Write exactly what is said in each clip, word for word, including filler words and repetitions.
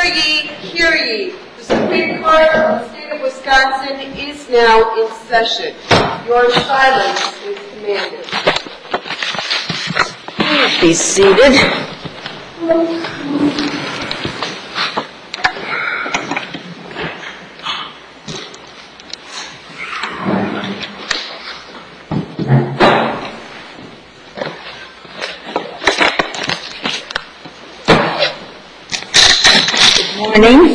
ye, hear ye. The Supreme Court of the State of Wisconsin is now in session. Your silence is commanded. Please be seated. Good morning.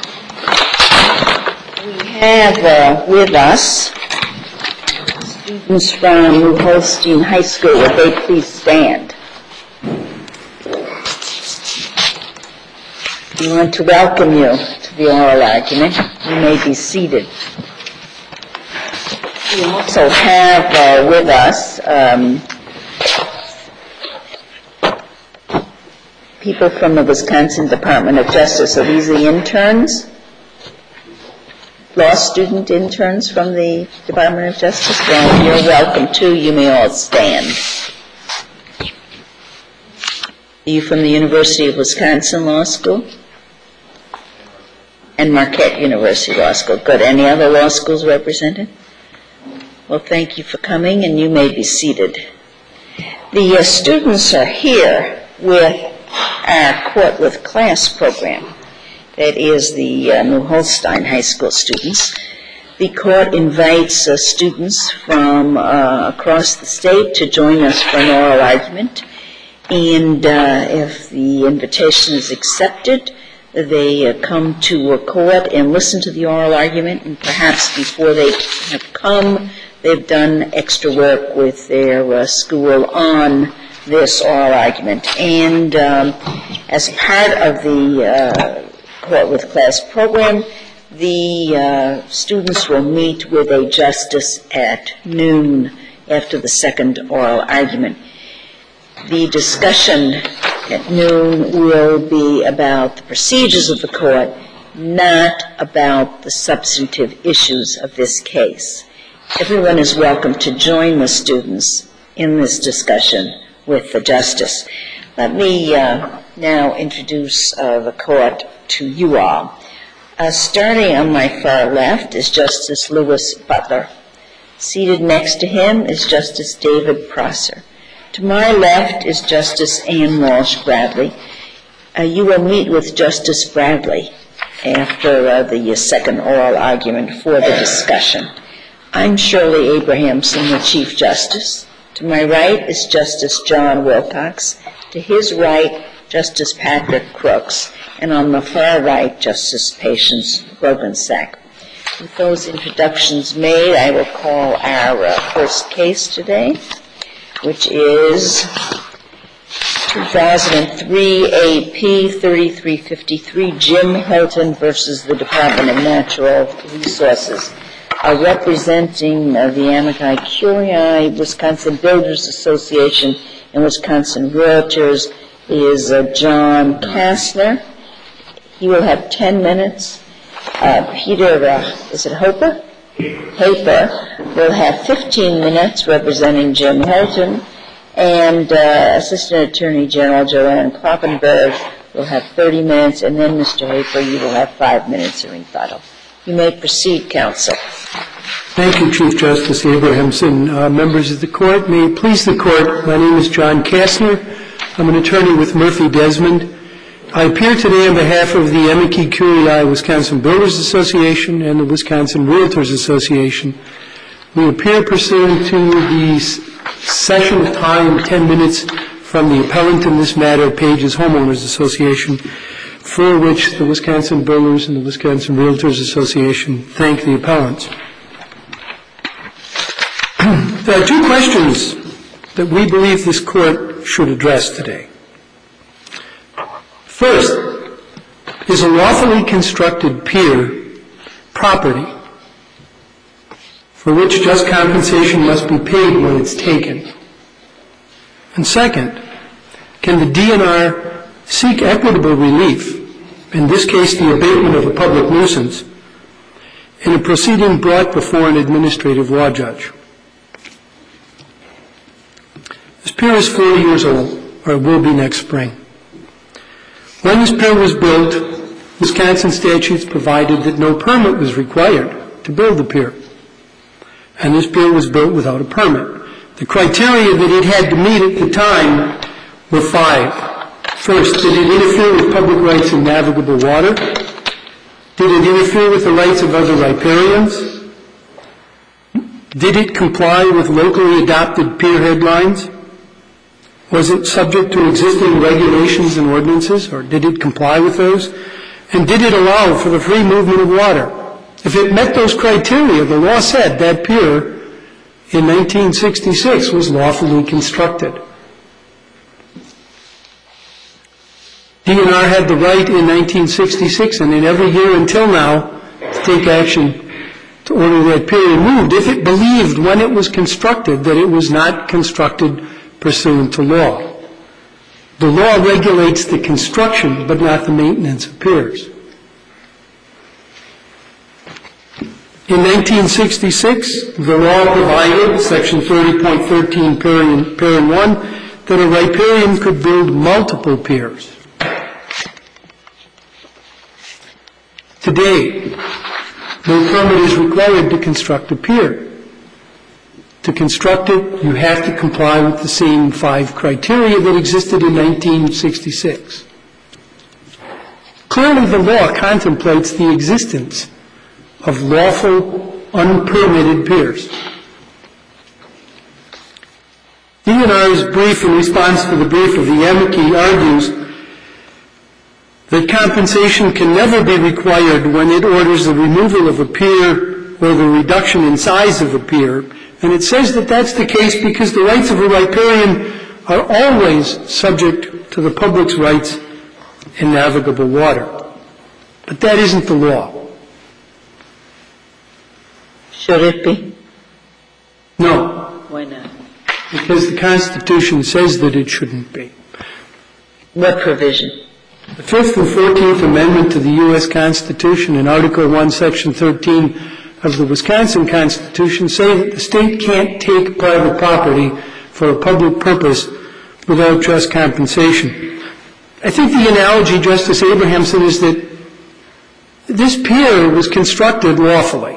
We have uh, with us students from New Holstein High School. Would they please stand? We want to welcome you to the oral argument. You may be seated. We also have uh, with us um, people from the Wisconsin Department of Justice. Are these the interns? Law student interns from the Department of Justice? Well, you're welcome too. You may all stand. Are you from the University of Wisconsin Law School? And Marquette University Law School. Good. Any other law schools represented? Well, thank you for coming, and you may be seated. The uh, students are here with our Court with Class program. That is the uh, New Holstein High School students. The court invites uh, students from uh, across the state to join us for an oral argument. And uh, if the invitation is accepted, they uh, come to a court and listen to the oral argument, and perhaps before they have come, they've done extra work with their uh, school on this oral argument. And um, as part of the uh, Court with Class program, the uh, students will meet with a justice at noon after the second oral argument. The discussion at noon will be about the procedures of the court, not about the substantive issues of this case. Everyone is welcome to join the students in this discussion with the justice. Let me uh, now introduce uh, the court to you all. Uh, starting on my far left is Justice Louis Butler. Seated next to him is Justice David Prosser. To my left is Justice Ann Walsh Bradley. Uh, you will meet with Justice Bradley after uh, the uh, second oral argument for the discussion. I'm Shirley Abrahamson, the Chief Justice. To my right is Justice John Wilcox. To his right, Justice Patrick Crooks. And on the far right, Justice Patience Rogensack. With those introductions made, I will call our uh, first case today, which is two thousand three A P thirty-three fifty-three, Jim Hilton versus the Department of Natural Resources. Uh, representing uh, the Amici Curiae, Wisconsin Builders Association, and Wisconsin Realtors is uh, John Kastner. He will have ten minutes. Uh, Peter, uh, is it Hoper? Haper will have fifteen minutes representing Jim Hilton, and uh, Assistant Attorney General Joanne Kloppenberg will have thirty minutes, and then Mister Haper, you will have five minutes in rebuttal. You may proceed, counsel. Thank you, Chief Justice Abrahamson. Uh, members of the court, may it please the court, my name is John Kastner. I'm an attorney with Murphy Desmond. I appear today on behalf of the Amici Curiae Wisconsin Builders Association and the Wisconsin Realtors Association. We appear pursuant to the session time, ten minutes from the appellant in this matter, Pages Homeowners Association, for which the Wisconsin Builders and the Wisconsin Realtors Association thank the appellants. There are two questions that we believe this court should address today. First, is a lawfully constructed pier property for which just compensation must be paid when it's taken? And second, can the D N R seek equitable relief, in this case the abatement of a public nuisance, in a proceeding brought before an administrative law judge? This pier is forty years old, or it will be next spring. When this pier was built, Wisconsin statutes provided that no permit was required to build the pier. And this pier was built without a permit. The criteria that it had to meet at the time were five. First, did it interfere with public rights in navigable water? Did it interfere with the rights of other riparians? Did it comply with locally adopted pier headlines? Was it subject to existing regulations and ordinances, or did it comply with those? And did it allow for the free movement of water? If it met those criteria, the law said that pier in nineteen sixty-six was lawfully constructed. D N R had the right in nineteen sixty-six and in every year until now to take action to order that pier removed if it believed when it was constructed that it was not constructed pursuant to law. The law regulates the construction but not the maintenance of piers. In nineteen sixty-six, the law provided, Section thirty point thirteen, Parent one, that a riparian could build multiple piers. Today, no permit is required to construct a pier. To construct it, you have to comply with the same five criteria that existed in nineteen sixty-six. Clearly, the law contemplates the existence of lawful, unpermitted piers. D N R's brief in response to the brief of the amici argues that compensation can never be required when it orders the removal of a pier or the reduction in size of a pier, and it says that that's the case because the rights of a riparian are always subject to the public's rights in navigable water. But that isn't the law. Should it be? No. Why not? Because the Constitution says that it shouldn't be. What provision? The Fifth and Fourteenth Amendment to the U S Constitution and Article one, Section thirteen of the Wisconsin Constitution say that the state can't take private property for a public purpose without just compensation. I think the analogy, Justice Abrahamson, is that this pier was constructed lawfully.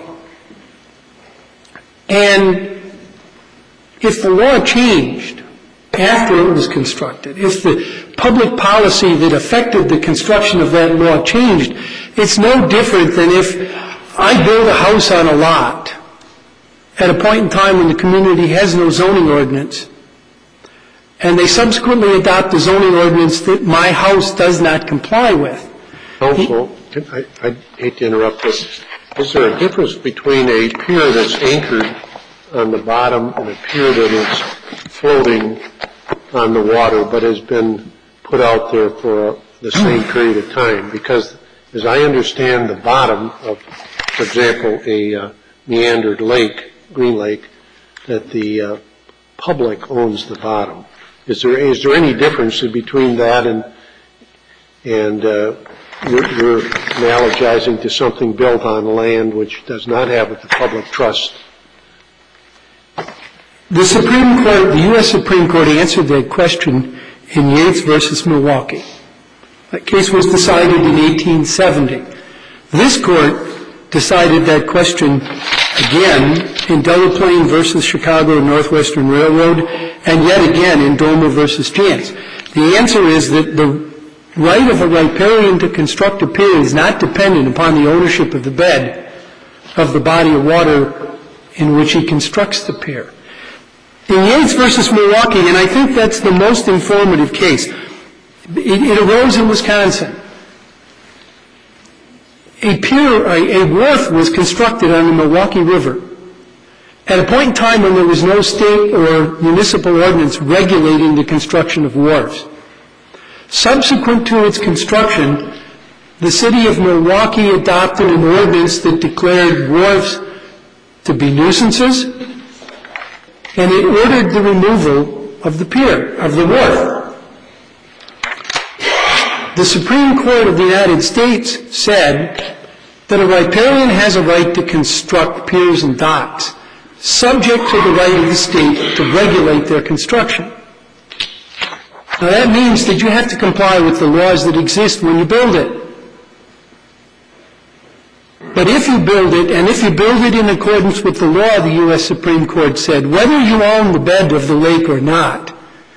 And if the law changed after it was constructed, if the public policy that affected the construction of that law changed, it's no different than if I build a house on a lot at a point in time when the community has no zoning ordinance, and they subsequently adopt a zoning ordinance that my house does not comply with. Counsel, I, I hate to interrupt, but is there a difference between a pier that's anchored on the bottom and a pier that is floating on the water but has been put out there for the same period of time? Because as I understand the bottom of, for example, a uh, meandered lake, Green Lake, that the uh, public owns the bottom. Is there is there any difference between that and and uh, you're, you're analogizing to something built on land which does not have the public trust? The Supreme Court, the U S Supreme Court answered that question in Yates versus Milwaukee. That case was decided in eighteen seventy. This court decided that question again in Delaplane versus Chicago Northwestern Railroad, and yet again in Doma versus Jantz. The answer is that the right of a riparian to construct a pier is not dependent upon the ownership of the bed of the body of water in which he constructs the pier. In Yates versus Milwaukee, and I think that's the most informative case, it, it arose in Wisconsin. A pier, a, a wharf was constructed on the Milwaukee River at a point in time when there was no state or municipal ordinance regulating the construction of wharves. Subsequent to its construction, the city of Milwaukee adopted an ordinance that declared wharves to be nuisances, and it ordered the removal of the pier, of the wharf. The Supreme Court of the United States said that a riparian has a right to construct piers and docks, subject to the right of the state to regulate their construction. Now that means that you have to comply with the laws that exist when you build it. But if you build it, and if you build it in accordance with the law, the U S Supreme Court said, whether you own the bed of the lake or not,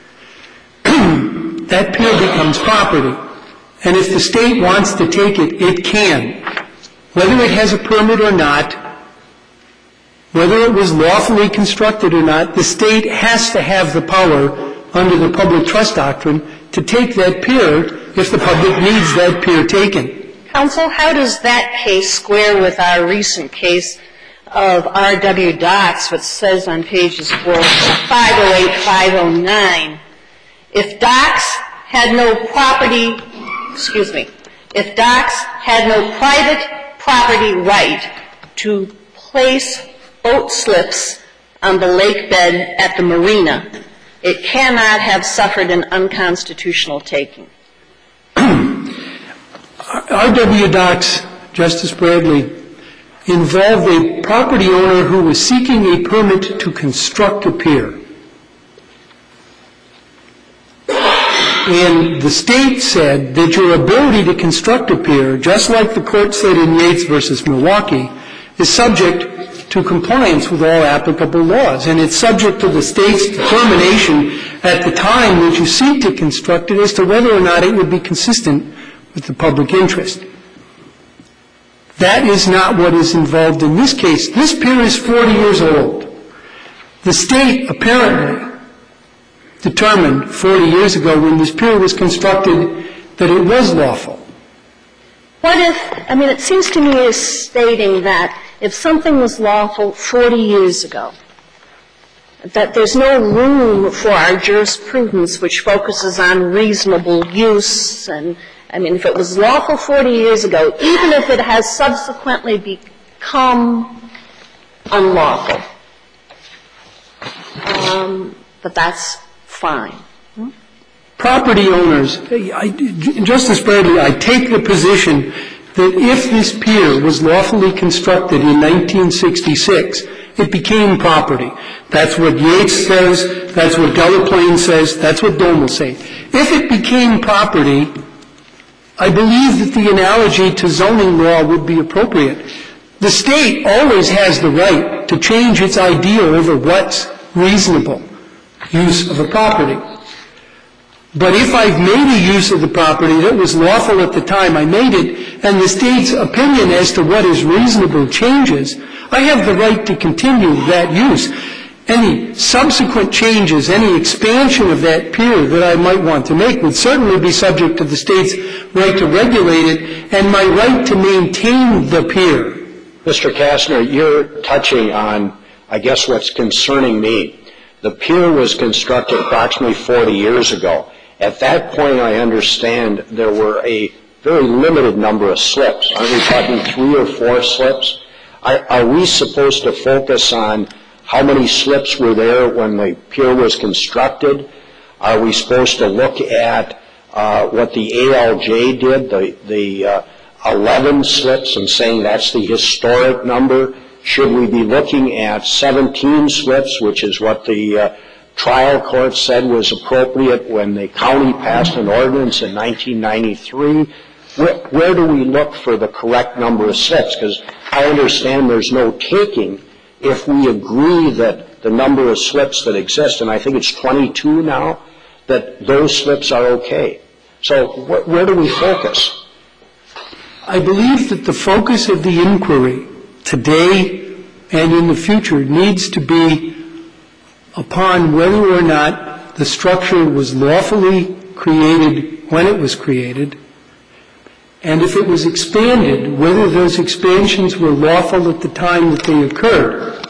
that pier becomes property. And if the state wants to take it, it can. Whether it has a permit or not, whether it was lawfully constructed or not, the state has to have the power under the public trust doctrine to take that pier if the public needs that pier taken. Counsel, how does that case square with our recent case of R W Docks, which says on pages five oh eight, five oh nine, if Docks had no property, excuse me, if Docks had no private property right to place boat slips on the lake bed at the marina, it cannot have suffered an unconstitutional taking. R W Docks, Justice Bradley, involved a property owner who was seeking a permit to construct a pier. And the state said that your ability to construct a pier, just like the court said in Yates versus Milwaukee, is subject to compliance with all applicable laws. And it's subject to the state's determination at the time that you seek to construct it as to whether or not it would be consistent with the public interest. That is not what is involved in this case. This pier is forty years old. The state apparently determined forty years ago when this pier was constructed that it was lawful. What if, I mean, it seems to me as stating that if something was lawful forty years ago, that there's no room for our jurisprudence which focuses on reasonable use. And, I mean, if it was lawful forty years ago, even if it has subsequently become unlawful, um, but that's fine. Hmm? Property owners, I, Justice Bradley, I take the position that if this pier was lawfully constructed in nineteen sixty-six, it became property. That's what Yates says, that's what Delaplane says, that's what Dohm will say. If it became property, I believe that the analogy to zoning law would be appropriate. The state always has the right to change its idea over what's reasonable use of a property. But if I've made a use of the property that was lawful at the time I made it, and the state's opinion as to what is reasonable changes, I have the right to continue that use. Any subsequent changes, any expansion of that pier that I might want to make would certainly be subject to the state's right to regulate it and my right to maintain the pier. Mister Kastner, you're touching on, I guess, what's concerning me. The pier was constructed approximately forty years ago. At that point, I understand there were a very limited number of slips. Are we talking three or four slips? Are, are we supposed to focus on how many slips were there when the pier was constructed? Are we supposed to look at uh, what the A L J did, the, the uh, eleven slips, and saying that's the historic number? Should we be looking at seventeen slips, which is what the uh, trial court said was appropriate when the county passed an ordinance in nineteen ninety-three? Where, where do we look for the correct number of slips? Because I understand there's no taking if we agree that the number of slips that exist, and I think it's twenty-two now, that those slips are okay. So wh- where do we focus? I believe that the focus of the inquiry today and in the future needs to be upon whether or not the structure was lawfully created when it was created, and if it was expanded, whether those expansions were lawful at the time that they occurred.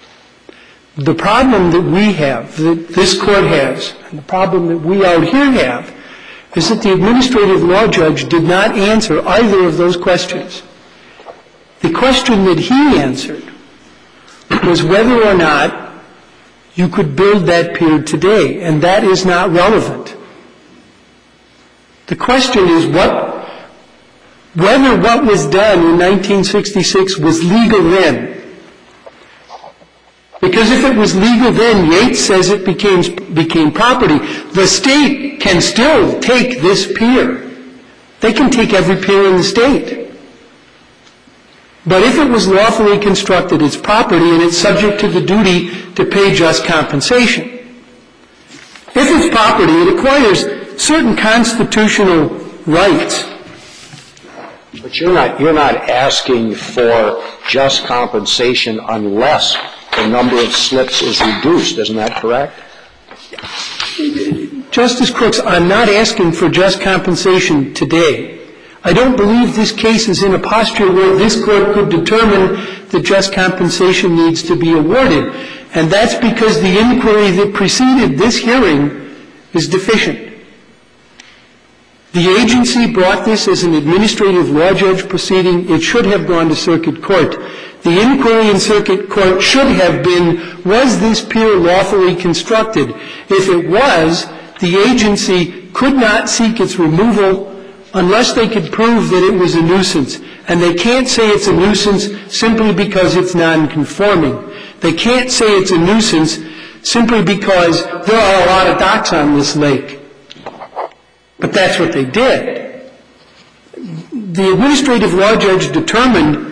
The problem that we have, that this court has, and the problem that we out here have, is that the administrative law judge did not answer either of those questions. The question that he answered was whether or not you could build that pier today, and that is not relevant. The question is what, whether what was done in nineteen sixty-six was legal then. Because if it was legal then, Yates says it became, became property. The state can still take this pier. They can take every pier in the state. But if it was lawfully constructed, it's property and it's subject to the duty to pay just compensation. If it's property, it acquires certain constitutional rights. But you're not, you're not asking for just compensation unless the number of slips is reduced. Isn't that correct? Justice Crooks, I'm not asking for just compensation today. I don't believe this case is in a posture where this court could determine that just compensation needs to be awarded. And that's because the inquiry that preceded this hearing is deficient. The agency brought this as an administrative law judge proceeding. It should have gone to circuit court. The inquiry in circuit court should have been, was this pier lawfully constructed? If it was, the agency could not seek its removal unless they could prove that it was a nuisance. And they can't say it's a nuisance simply because it's nonconforming. They can't say it's a nuisance simply because there are a lot of docks on this lake. But that's what they did. The administrative law judge determined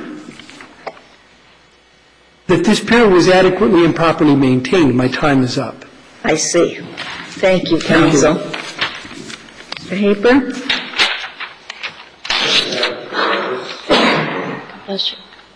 that this pier was adequately and properly maintained. My time is up. I see. Thank you, counsel. Mister Haber? Bless you.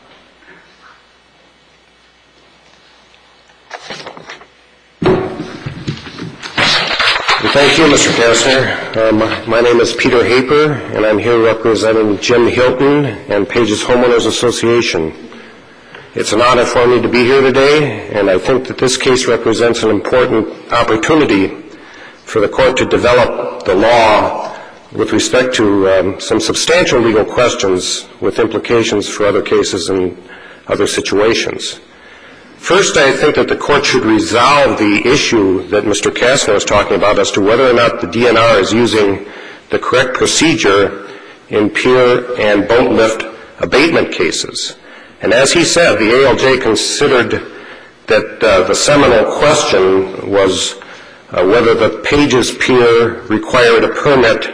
Thank you, Mister Kastner. Um, my name is Peter Haper, and I'm here representing Jim Hilton and Pages Homeowners Association. It's an honor for me to be here today, and I think that this case represents an important opportunity for the court to develop the law with respect to um, some substantial legal questions with implications for other cases and other situations. First, I think that the court should resolve the issue that Mister Kastner was talking about as to whether or not the D N R is using the correct procedure in pier and boat lift abatement cases. And as he said, the A L J considered that uh, the seminal question was uh, whether the Pages Pier required a permit,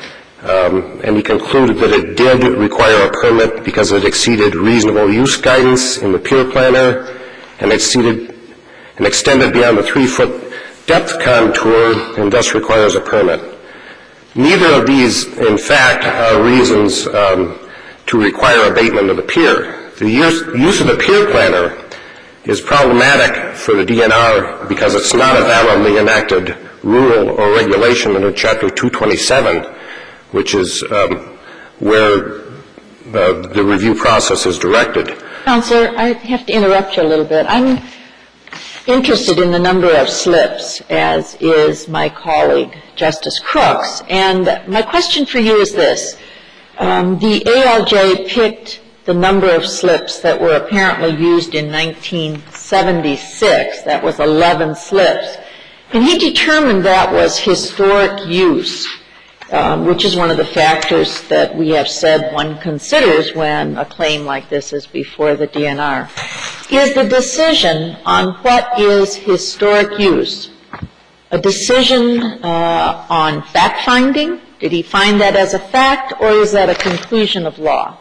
um, and he concluded that it did require a permit because it exceeded reasonable use guidance in the pier planner and exceeded and extended beyond the three-foot depth contour and thus requires a permit. Neither of these, in fact, are reasons um, to require abatement of the pier. The use, use of the pier planner is problematic for the D N R because it's not a validly enacted rule or regulation under Chapter two twenty-seven, which is um, where uh, the review process is directed. Counselor, I have to interrupt you a little bit. I'm interested in the number of slips, as is my colleague, Justice Crooks. And my question for you is this. Um, the A L J picked the number of slips that were apparently used in nineteen seventy-six. That was eleven slips. And he determined that was historic use, um, which is one of the factors that we have said one considers when a claim like this is before the D N R. Is the decision on what is historic use a decision uh, on fact-finding? Did he find that as a fact, or is that a conclusion of law?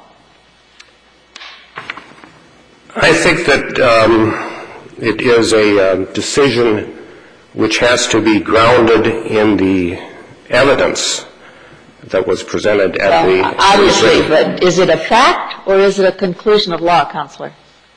I think that um, it is a uh, decision which has to be grounded in the evidence that was presented at well, the obviously, but is it a fact or is it a conclusion of law, Counselor?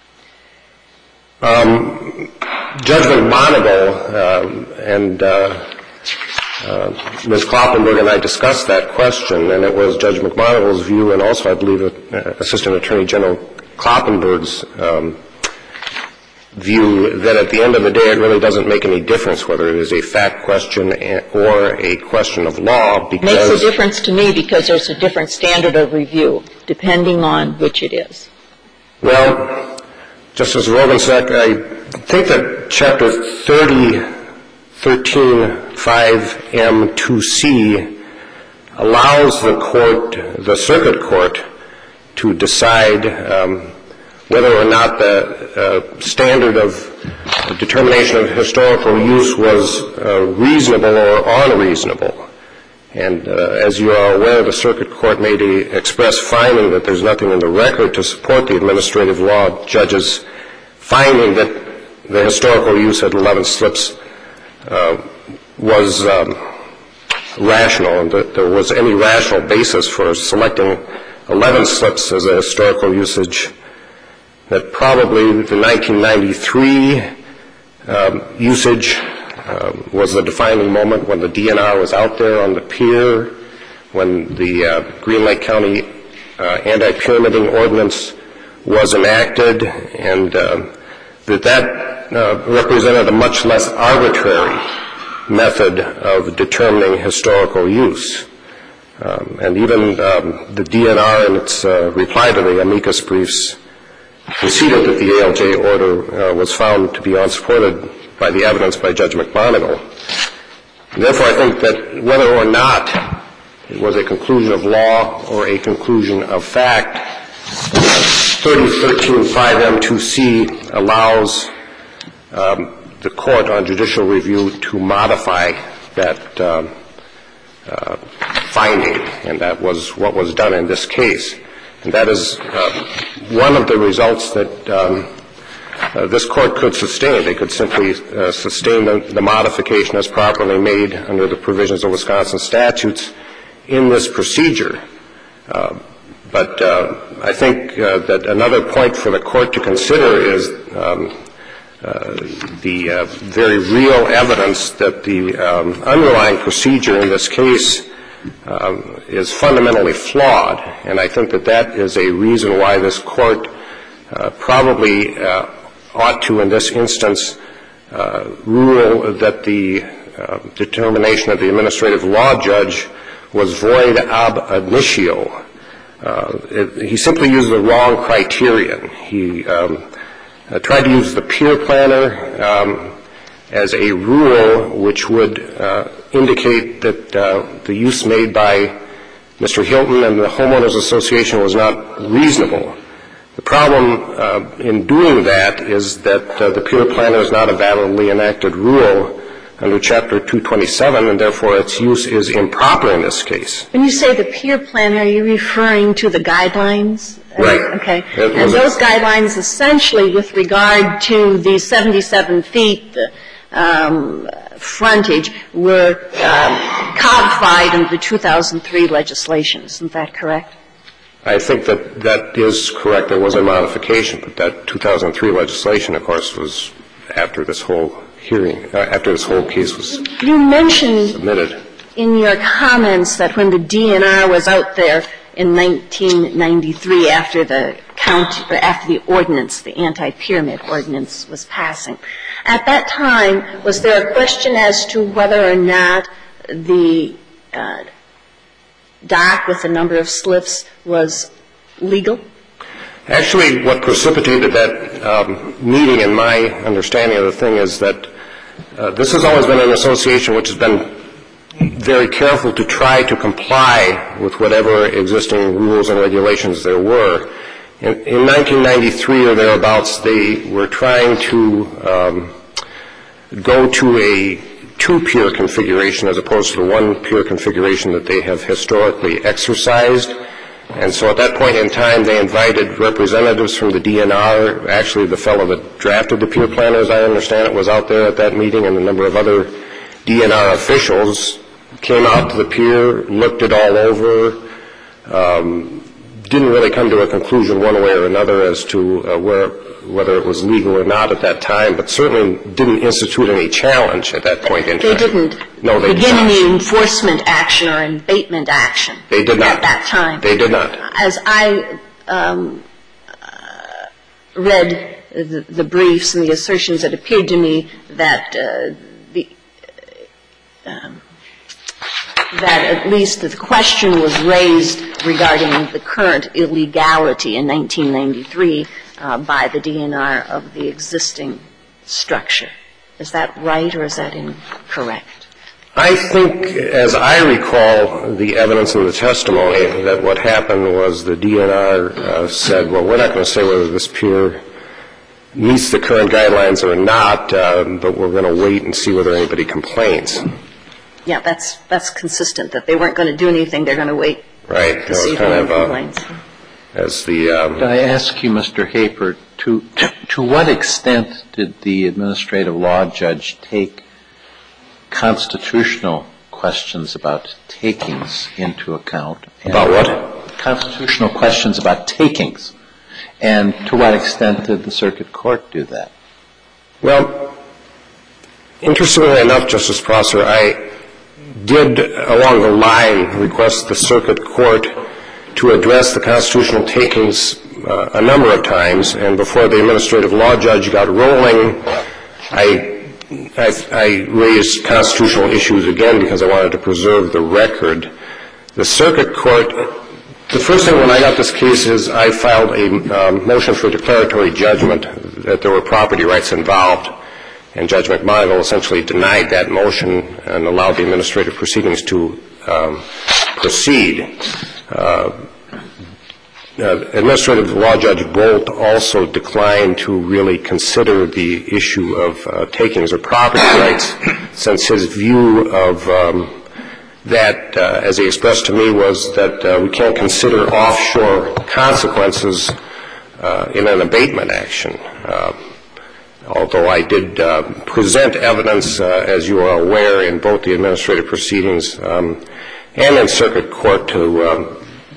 Um, Judge McMonigal um, and uh, uh, Miz Kloppenberg and I discussed that question, and it was Judge McMonigal's view, and also I believe uh, Assistant Attorney General Kloppenberg's um, view that at the end of the day it really doesn't make any difference whether it is a fact question or a question of law, because it makes a difference to me because there's a different standard of review depending on which it is. Well, Justice Rogensack, I think that Chapter thirty thirteen five M two C allows the court, the circuit court, to decide um, whether or not the uh, standard of determination of historical use was uh, reasonable or unreasonable. And uh, as you are aware, the circuit court made a express finding that there's nothing in the record to support the administrative law judge's finding that the historical use at eleven slips uh, was um, rational, and that there was any rational basis for selecting eleven slips as a historical usage, that probably the nineteen ninety-three um, usage um, was the defining moment when the D N R was out there on the pier, when the uh, Green Lake County uh, anti-pyramiding ordinance was enacted, and uh, that that uh, represented a much less arbitrary method of determining historical use. Um, and even um, the D N R in its uh, reply to the amicus briefs conceded that the A L J order uh, was found to be unsupported by the evidence by Judge McMonigle. And therefore, I think that whether or not it was a conclusion of law or a conclusion of fact, thirty thirteen five M two C allows um, the court on judicial review to modify that um, uh, finding, and that was what was done in this case. And that is uh, one of the results that um, uh, this court could sustain. They could simply uh, sustain the, the modification as properly made under the provisions of Wisconsin statutes in this procedure. Uh, but uh, I think uh, that another point for the court to consider is um, uh, the uh, very real evidence that the um, underlying procedure in this case Um, is fundamentally flawed, and I think that that is a reason why this court uh, probably uh, ought to, in this instance, uh, rule that the uh, determination of the administrative law judge was void ab initio. Uh, it, he simply used the wrong criterion. He um, uh, tried to use the peer planner um, as a rule which would uh, indicate that uh, the use made by Mister Hilton and the Homeowners Association was not reasonable. The problem uh, in doing that is that uh, the peer planner is not a validly enacted rule under Chapter two twenty-seven, and therefore its use is improper in this case. When you say the peer planner, are you referring to the guidelines? Right. Okay. And those guidelines essentially with regard to the seventy-seven feet, the um, frontage, were um, codified in the two thousand three legislation. Isn't that correct? I think that that is correct. There was a modification, but that two thousand three legislation, of course, was after this whole hearing, uh, after this whole case was you mentioned submitted. In your comments that when the D N R was out there in nineteen ninety-three, after the county, after the ordinance, the anti-pyramid ordinance was passing, at that time, was there a question as to whether or not the uh, dock with the number of slips was legal? Actually, what precipitated that um, meeting, in my understanding of the thing, is that uh, this has always been an association which has been very careful to try to comply with whatever existing rules and regulations there were. In, in nineteen ninety-three or thereabouts, they were trying to um, go to a two-pier configuration as opposed to the one-pier configuration that they have historically exercised. And so at that point in time, they invited representatives from the D N R. Actually, the fellow that drafted the pier plan, as I understand it, was out there at that meeting, and a number of other D N R officials came out to the pier, looked it all over, um, didn't really come to a conclusion one way or another as to uh, where, whether it was legal or not at that time, but certainly didn't institute any challenge at that point in time. They didn't no, they begin did not. any enforcement action or abatement action They did not. at that time. They did not. As I um, uh, read the, the briefs and the assertions, it appeared to me that uh, the um, that at least the question was raised regarding the current illegality in nineteen ninety-three uh, by the D N R of the existing structure. Is that right, or is that incorrect? I think, as I recall the evidence in the testimony, that what happened was the D N R uh, said, well, we're not going to say whether this pier meets the current guidelines or not, uh, but we're going to wait and see whether anybody complains. yeah, that's that's consistent, that they weren't going to do anything. They're going to wait Right. to see if kind anyone of, uh, complains. as the, um, Could I ask you, Mister Haper, to, to to what extent did the administrative law judge take constitutional questions about takings into account? about what? Constitutional questions about takings. And to what extent did the circuit court do that? Well, interestingly enough, Justice Prosser, I did, along the line, request the circuit court to address the constitutional takings uh, a number of times, and before the administrative law judge got rolling, I, I, I raised constitutional issues again because I wanted to preserve the record. The circuit court, the first thing when I got this case is I filed a um, motion for declaratory judgment that there were property rights involved, and Judge McMonigle essentially denied that motion and allowed the administrative proceedings to um, proceed. Uh, uh, Administrative Law Judge Bolt also declined to really consider the issue of uh, takings or property rights, since his view of um, that, uh, as he expressed to me, was that uh, we can't consider offshore consequences uh, in an abatement action. Uh, although I did uh, present evidence, uh, as you are aware, in both the administrative proceedings um, and in circuit court to um,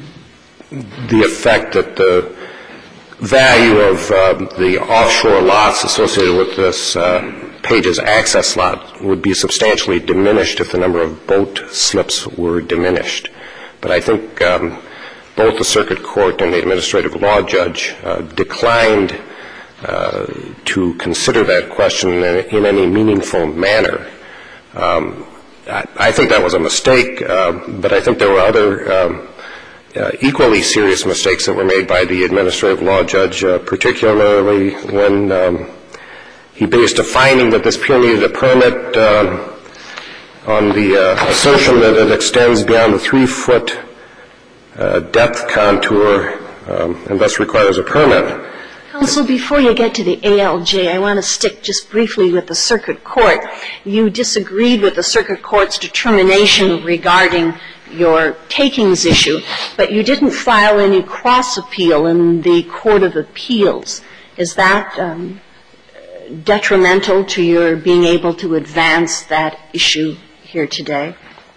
the effect that the value of uh, the offshore lots associated with this uh, Page's access lot would be substantially diminished if the number of boat slips were diminished. But I think um, both the circuit court and the administrative law judge uh, declined uh, to consider that question in, in any meaningful manner. Um, I, I think that was a mistake, uh, but I think there were other um, uh, equally serious mistakes that were made by the administrative law judge, uh, particularly when um, he based a finding that this pier needed a permit uh, on the uh, assertion that it extends beyond the three-foot uh, depth contour um, and thus requires a permit. Counsel, before you get to the A L J, I want to stick just briefly with the circuit court. You disagreed with the circuit court's determination regarding your takings issue, but you didn't file any cross-appeal in the Court of Appeals. Is that um, detrimental to your being able to advance that issue here today?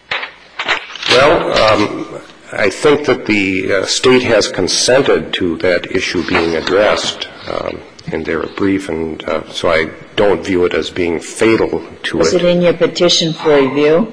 Well, um, I think that the uh, state has consented to that issue being addressed um, in their brief, and uh, so I don't view it as being fatal to it. Was it in your petition for review?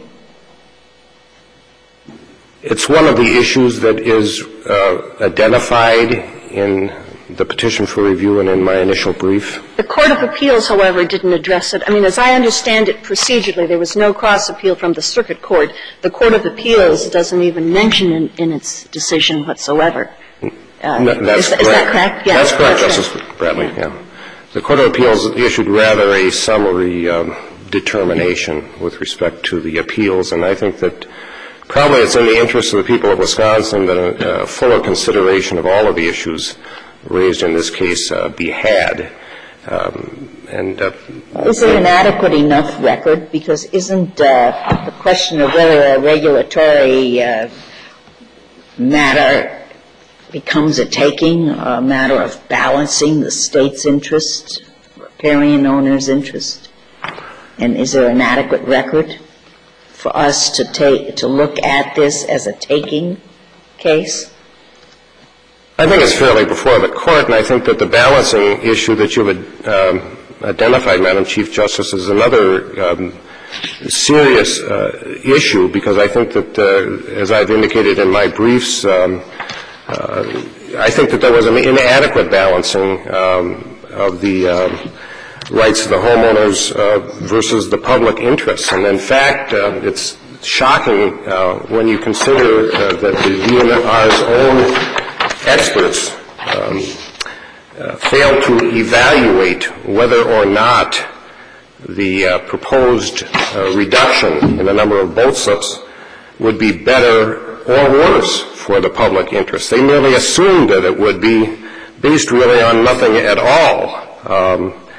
It's one of the issues that is uh, identified in the petition for review and in my initial brief. The Court of Appeals, however, didn't address it. I mean, as I understand it procedurally, there was no cross-appeal from the circuit court. The Court of Appeals doesn't even mention in, in its decision whatsoever. Uh, no, that's is, correct. is that correct? Yeah, that's correct, that's Justice right. Bradley. Yeah. yeah. The Court of Appeals issued rather a summary um, determination with respect to the appeals, and I think that probably it's in the interest of the people of Wisconsin that a, a fuller consideration of all of the issues raised in this case uh, be had. Um, and uh, Is there an adequate enough record? Because isn't uh, the question of whether a regulatory uh, matter becomes a taking a matter of balancing the state's interest, riparian owner's interest? And is there an adequate record for us to take to look at this as a taking case? I think it's fairly before the court, and I think that the balancing issue that you have um, identified, Madam Chief Justice, is another um, serious uh, issue, because I think that, uh, as I've indicated in my briefs, um, uh, I think that there was an inadequate balancing um, of the um, rights of the homeowners uh, versus the public interests. And in fact, uh, it's shocking uh, when you consider uh, that the D N R's own experts um, uh, failed to evaluate whether or not the uh, proposed uh, reduction in the number of boat slips would be better or worse for the public interest. They merely assumed that it would be, based really on nothing at all. Um,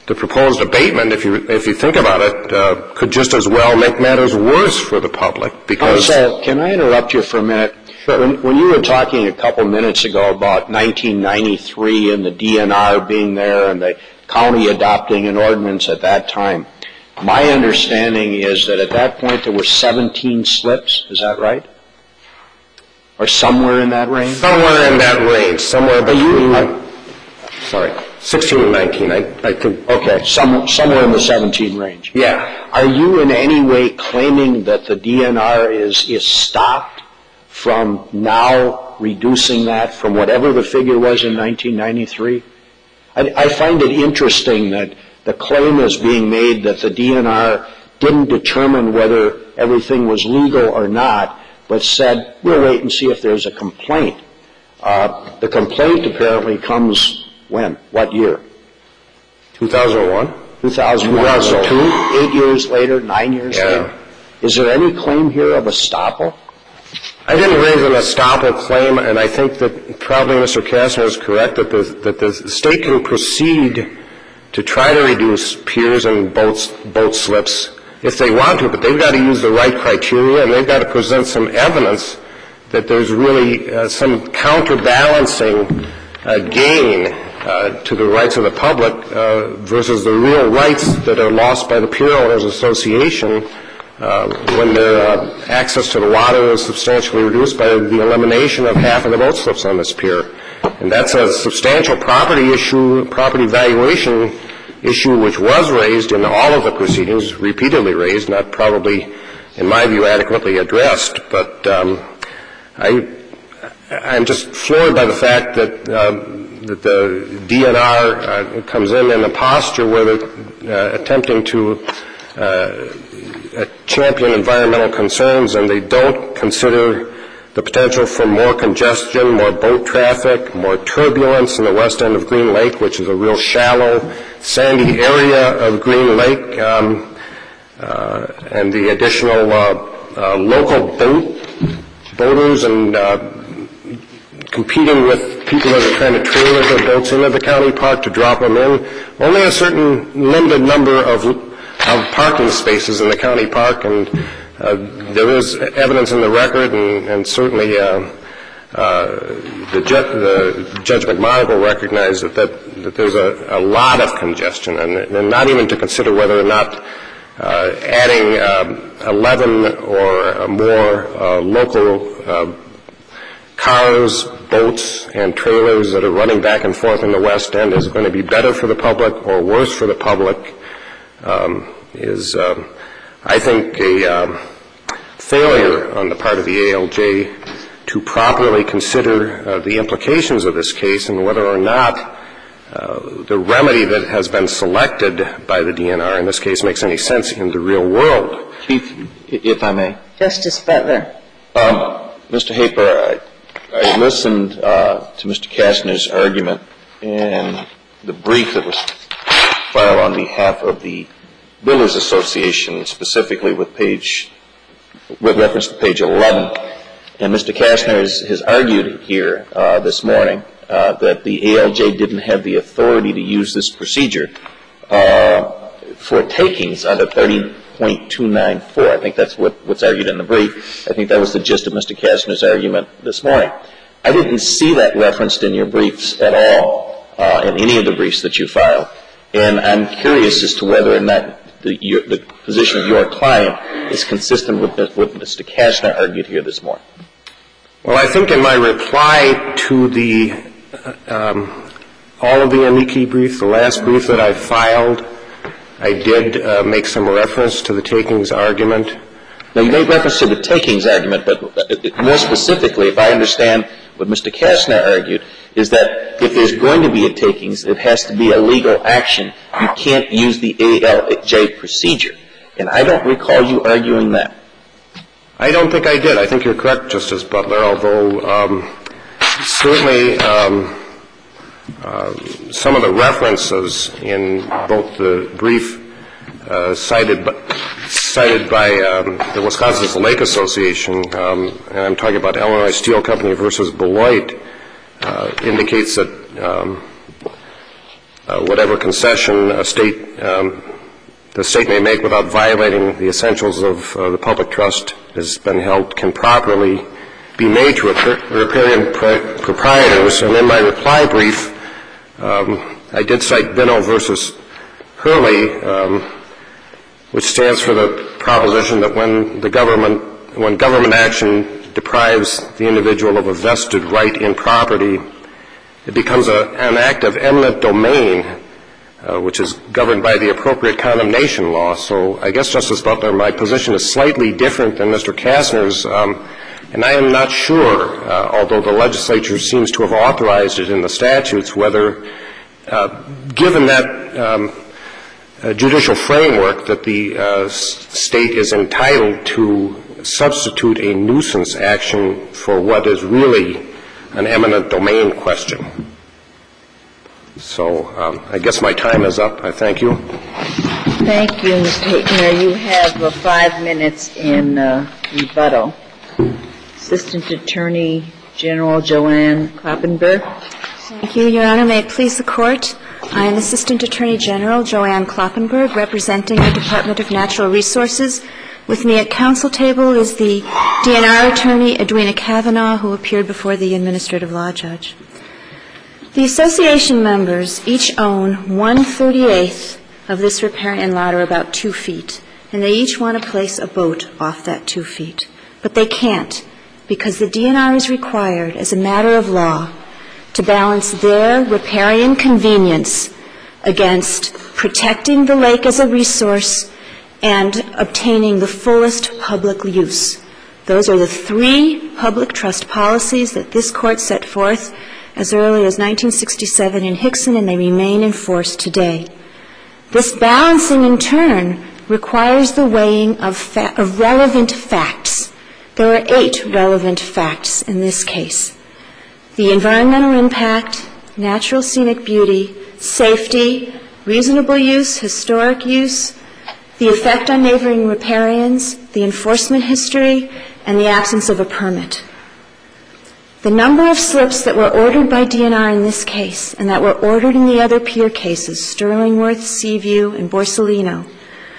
the proposed abatement, if you if you think about it, uh, could just as well make matters worse for the public because. So, can I interrupt you for a minute? Sure. When, when you were talking a couple minutes ago about nineteen ninety-three and the D N R being there and the county adopting an ordinance at that time, my understanding is that at that point there were seventeen slips. Is that right? Or somewhere in that range? Somewhere in that range. Somewhere between. I, sorry. sixteen and nineteen, I, I think. Okay, some, somewhere in the seventeen range. Yeah. Are you in any way claiming that the D N R is, is stopped from now reducing that from whatever the figure was in nineteen ninety-three? I, I find it interesting that the claim is being made that the D N R didn't determine whether everything was legal or not, but said, we'll wait and see if there's a complaint. Uh, the complaint apparently comes when? What year? two thousand one. two thousand one. two thousand two. So eight years later, nine years yeah. later. Is there any claim here of estoppel? I didn't raise an estoppel claim, and I think that probably Mister Kastner is correct that the, that the state can proceed to try to reduce piers and boats, boat slips if they want to, but they've got to use the right criteria, and they've got to present some evidence that there's really uh, some counterbalancing uh, gain uh, to the rights of the public uh, versus the real rights that are lost by the Pier Owners Association uh, when their uh, access to the water is substantially reduced by the elimination of half of the boat slips on this pier. And that's a substantial property issue, property valuation issue which was raised in all of the proceedings, repeatedly raised, not probably, in my view, adequately addressed. But um, I, I'm just floored by the fact that um, that the D N R uh, comes in in a posture where they're uh, attempting to uh, champion environmental concerns, and they don't consider the potential for more congestion, more boat traffic, more turbulence in the west end of Green Lake, which is a real shallow, sandy area of Green Lake, um, uh, and the additional uh, uh, local boat boaters and uh, competing with people that are trying to trailer their boats into the county park to drop them in. Only a certain limited number of, of parking spaces in the county park, and uh, there is evidence in the record, and, and certainly uh, uh, the, ju- the Judge McMonagle recognized that, that, that there's a, a lot of congestion, and, and not even to consider whether or not uh, adding um, eleven or more uh, local uh, cars, boats, and trailers that are running back and forth in the West End is going to be better for the public or worse for the public um, is, uh, I think, a um, failure on the part of the A L J to properly consider uh, the implications of this case and whether or not uh, the remedy that has been selected by the D N R in this case makes any sense in the real world. Chief, if I may. Justice Butler. Um, Mister Haper, I, I listened uh, to Mister Kastner's argument in the brief that was filed on behalf of the Builders Association, specifically with page, with reference to page eleven. And Mister Kastner has, has argued here uh, this morning uh, that the A L J didn't have the authority to use this procedure uh, for takings under thirty point two nine four. I think that's what, what's argued in the brief. I think that was the gist of Mister Kastner's argument this morning. I didn't see that referenced in your briefs at all, uh, in any of the briefs that you filed. And I'm curious as to whether or not the, your, the position of your client is consistent with what Mister Kastner argued here this morning. Well, I think in my reply to the um, all of the amici briefs, the last brief that I filed, I did uh, make some reference to the takings argument. Now, you made reference to the takings argument, but more specifically, if I understand what Mister Kastner argued, is that if there's going to be a takings, it has to be a legal action. You can't use the A L J procedure. And I don't recall you arguing that. I don't think I did. I think you're correct, Justice Butler, although um, certainly um, uh, some of the references in both the brief uh, cited, cited by um, the Wisconsin Lake Association, um, and I'm talking about Illinois Steel Company versus Beloit, uh, indicates that um, uh, whatever concession a state, um, the state may make without violating the essentials of uh, the public trust has been held can properly be made to riparian pro- proprietors. And in my reply brief, um, I did cite Bino versus Hurley, um, which stands for the proposition that when the government, when government action deprives the individual of a vested right in property, it becomes a, an act of eminent domain, uh, which is governed by the appropriate condemnation law. So I guess, Justice Butler, my position is slightly different than Mister Kastner's, um, and I am not sure, uh, although the legislature seems to have authorized it in the statutes, whether, uh, given that um, uh, judicial framework, that the uh, s- state is entitled to substitute a nuisance action for what is really an eminent domain question. So um, I guess my time is up. I thank you. Thank you, Mister Haytner. You have uh, five minutes in uh, rebuttal. Assistant Attorney General Joanne Kloppenberg. Thank you, Your Honor. May it please the Court. I am Assistant Attorney General Joanne Kloppenberg, representing the Department of Natural Resources. With me at counsel table is the D N R attorney, Edwina Kavanaugh, who appeared before the administrative law judge. The association members each own one thirty-eighth of this riparian lot, or about two feet, and they each want to place a boat off that two feet. But they can't, because the D N R is required, as a matter of law, to balance their riparian convenience against protecting the lake as a resource and obtaining the fullest public use. Those are the three public trust policies that this Court set forth as early as nineteen sixty-seven in Hickson, and they remain in force today. This balancing, in turn, requires the weighing of, fa- of relevant facts. There are eight relevant facts in this case: the environmental impact, natural scenic beauty, safety, reasonable use, historic use, the effect on neighboring riparians, the enforcement history, and the absence of a permit. The number of slips that were ordered by D N R in this case and that were ordered in the other peer cases, Sterlingworth, Seaview, and Borsellino,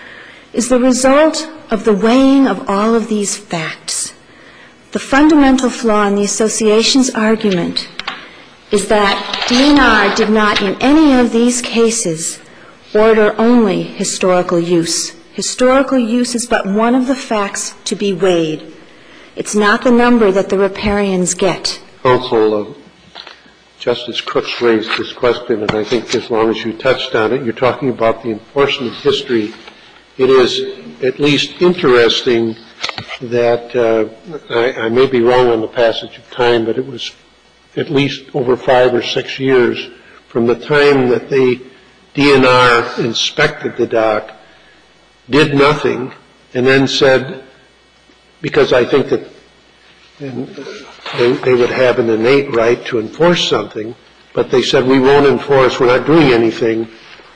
is the result of the weighing of all of these facts. The fundamental flaw in the association's argument is that D N R did not in any of these cases order only historical use. Historical use is but one of the facts to be weighed. It's not the number that the riparians get. Counsel, uh, Justice Crooks raised this question, and I think as long as you touched on it, you're talking about the enforcement history. It is at least interesting that uh, I, I may be wrong on the passage of time, but it was at least over five or six years from the time that the D N R inspected the dock, did nothing, and then said, because I think that and they, they would have an innate right to enforce something, but they said, we won't enforce, we're not doing anything,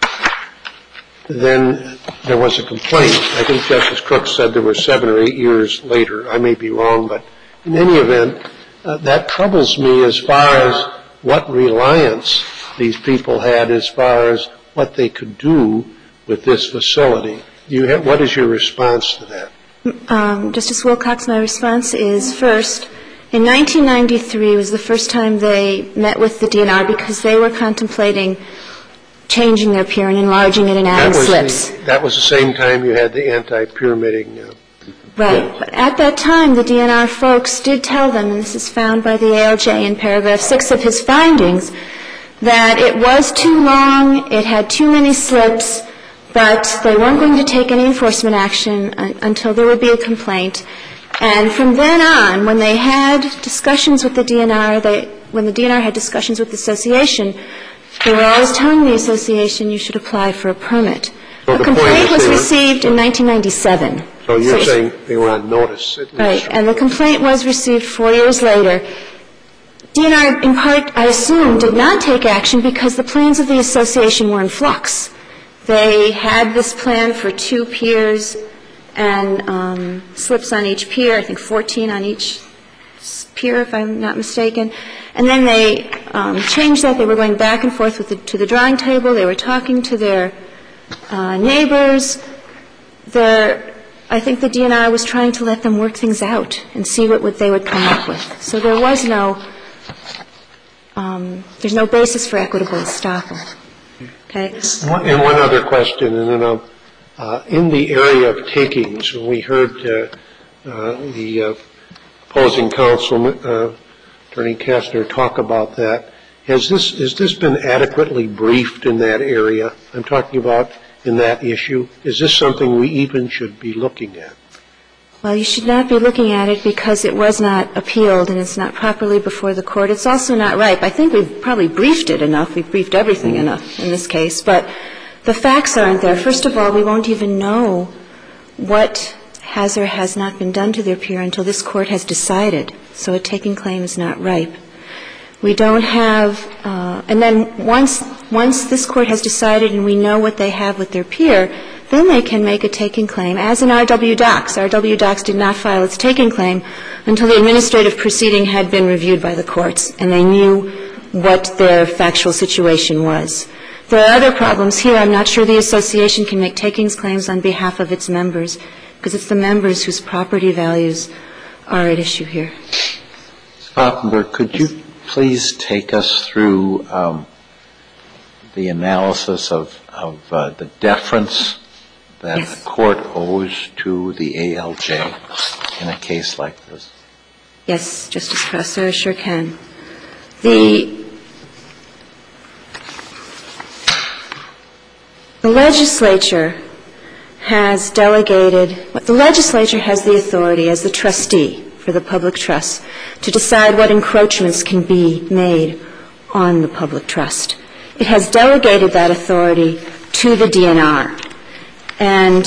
then there was a complaint. I think Justice Crooks said there were seven or eight years later. I may be wrong, but in any event, uh, that troubles me as far as what reliance these people had as far as what they could do with this facility. You have, what is your response to that? Um, Justice Wilcox, my response is, first, in nineteen ninety-three was the first time they met with the D N R because they were contemplating changing their pier and enlarging it and adding slips. The, that was the same time you had the anti-pyramiding. Uh, right. Yeah. But at that time, the D N R folks did tell them, and this is found by the A L J in paragraph six of his findings, that it was too long, it had too many slips, but they weren't going to take any enforcement action un- until there would be a complaint. And from then on, when they had discussions with the D N R, they, when the D N R had discussions with the association, they were always telling the association you should apply for a permit. So a the complaint was were, received in nineteen ninety-seven. So you're so saying they were on notice at least. Right, and the complaint was received four years later. D N R, in part, I assume, did not take action because the plans of the association were in flux. They had this plan for two piers and um, slips on each pier, I think fourteen on each peer, if I'm not mistaken. And then they um, changed that. They were going back and forth with the, to the drawing table. They were talking to their uh, neighbors. Their, I think the D N R was trying to let them work things out and see what, what they would come up with. So there was no, um, there's no basis for equitable estoppel. Okay. And one other question, and then I'll, uh, in the area of takings, we heard uh, uh, the uh, opposing counsel, uh, Attorney Kastner, talk about that. Has this has this been adequately briefed in that area? I'm talking about in that issue. Is this something we even should be looking at? Well, you should not be looking at it because it was not appealed and it's not properly before the court. It's also not ripe. I think we've probably briefed it enough. We've briefed everything mm-hmm. enough in this case. But the facts aren't there. First of all, we won't even know what has or has not been done to their peer until this court has decided. So a taking claim is not ripe. We don't have, uh, and then once once this court has decided and we know what they have with their peer, then they can make a taking claim, as in R W Docs. R W Docs did not file its taking claim until the administrative proceeding had been reviewed by the courts and they knew what their factual situation was. There are other problems here. I'm not sure the association can make takings claims on behalf of its members because it's the members whose property values are at issue here. Kloppenberg, could you please take us through um, the analysis of, of uh, the deference that yes. the court owes to the A L J in a case like this? Yes, Justice Presser, I sure can. The, the legislature has delegated, the legislature has the authority as the trustee for the public trust to decide what encroachments can be made on the public trust. It has delegated that authority to the D N R. And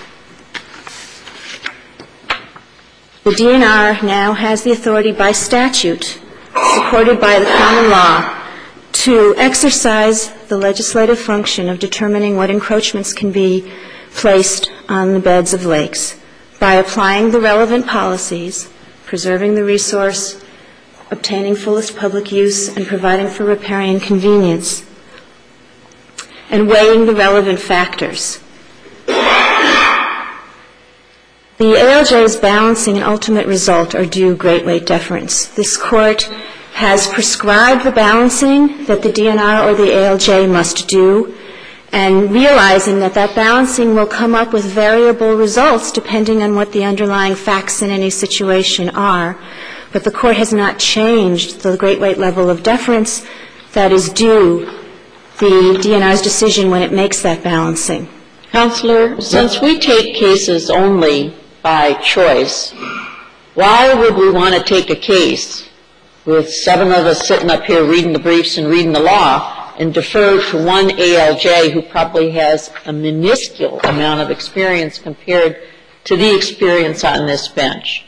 the D N R now has the authority by statute, supported by the common law, to exercise the legislative function of determining what encroachments can be placed on the beds of lakes by applying the relevant policies, preserving the resource, obtaining fullest public use, and providing for riparian convenience, and weighing the relevant factors. The A L J's balancing and ultimate result are due great weight deference. This court has prescribed the balancing that the D N R or the A L J must do, and realizing that that balancing will come up with variable results depending on what the underlying facts in any situation are. But the court has not changed the great weight level of deference that is due the D N R's decision when it makes that balancing. Counselor, since we take cases only by choice, why would we want to take a case with seven of us sitting up here reading the briefs and reading the law and defer to one A L J who probably has a minuscule amount of experience compared to the experience on this bench?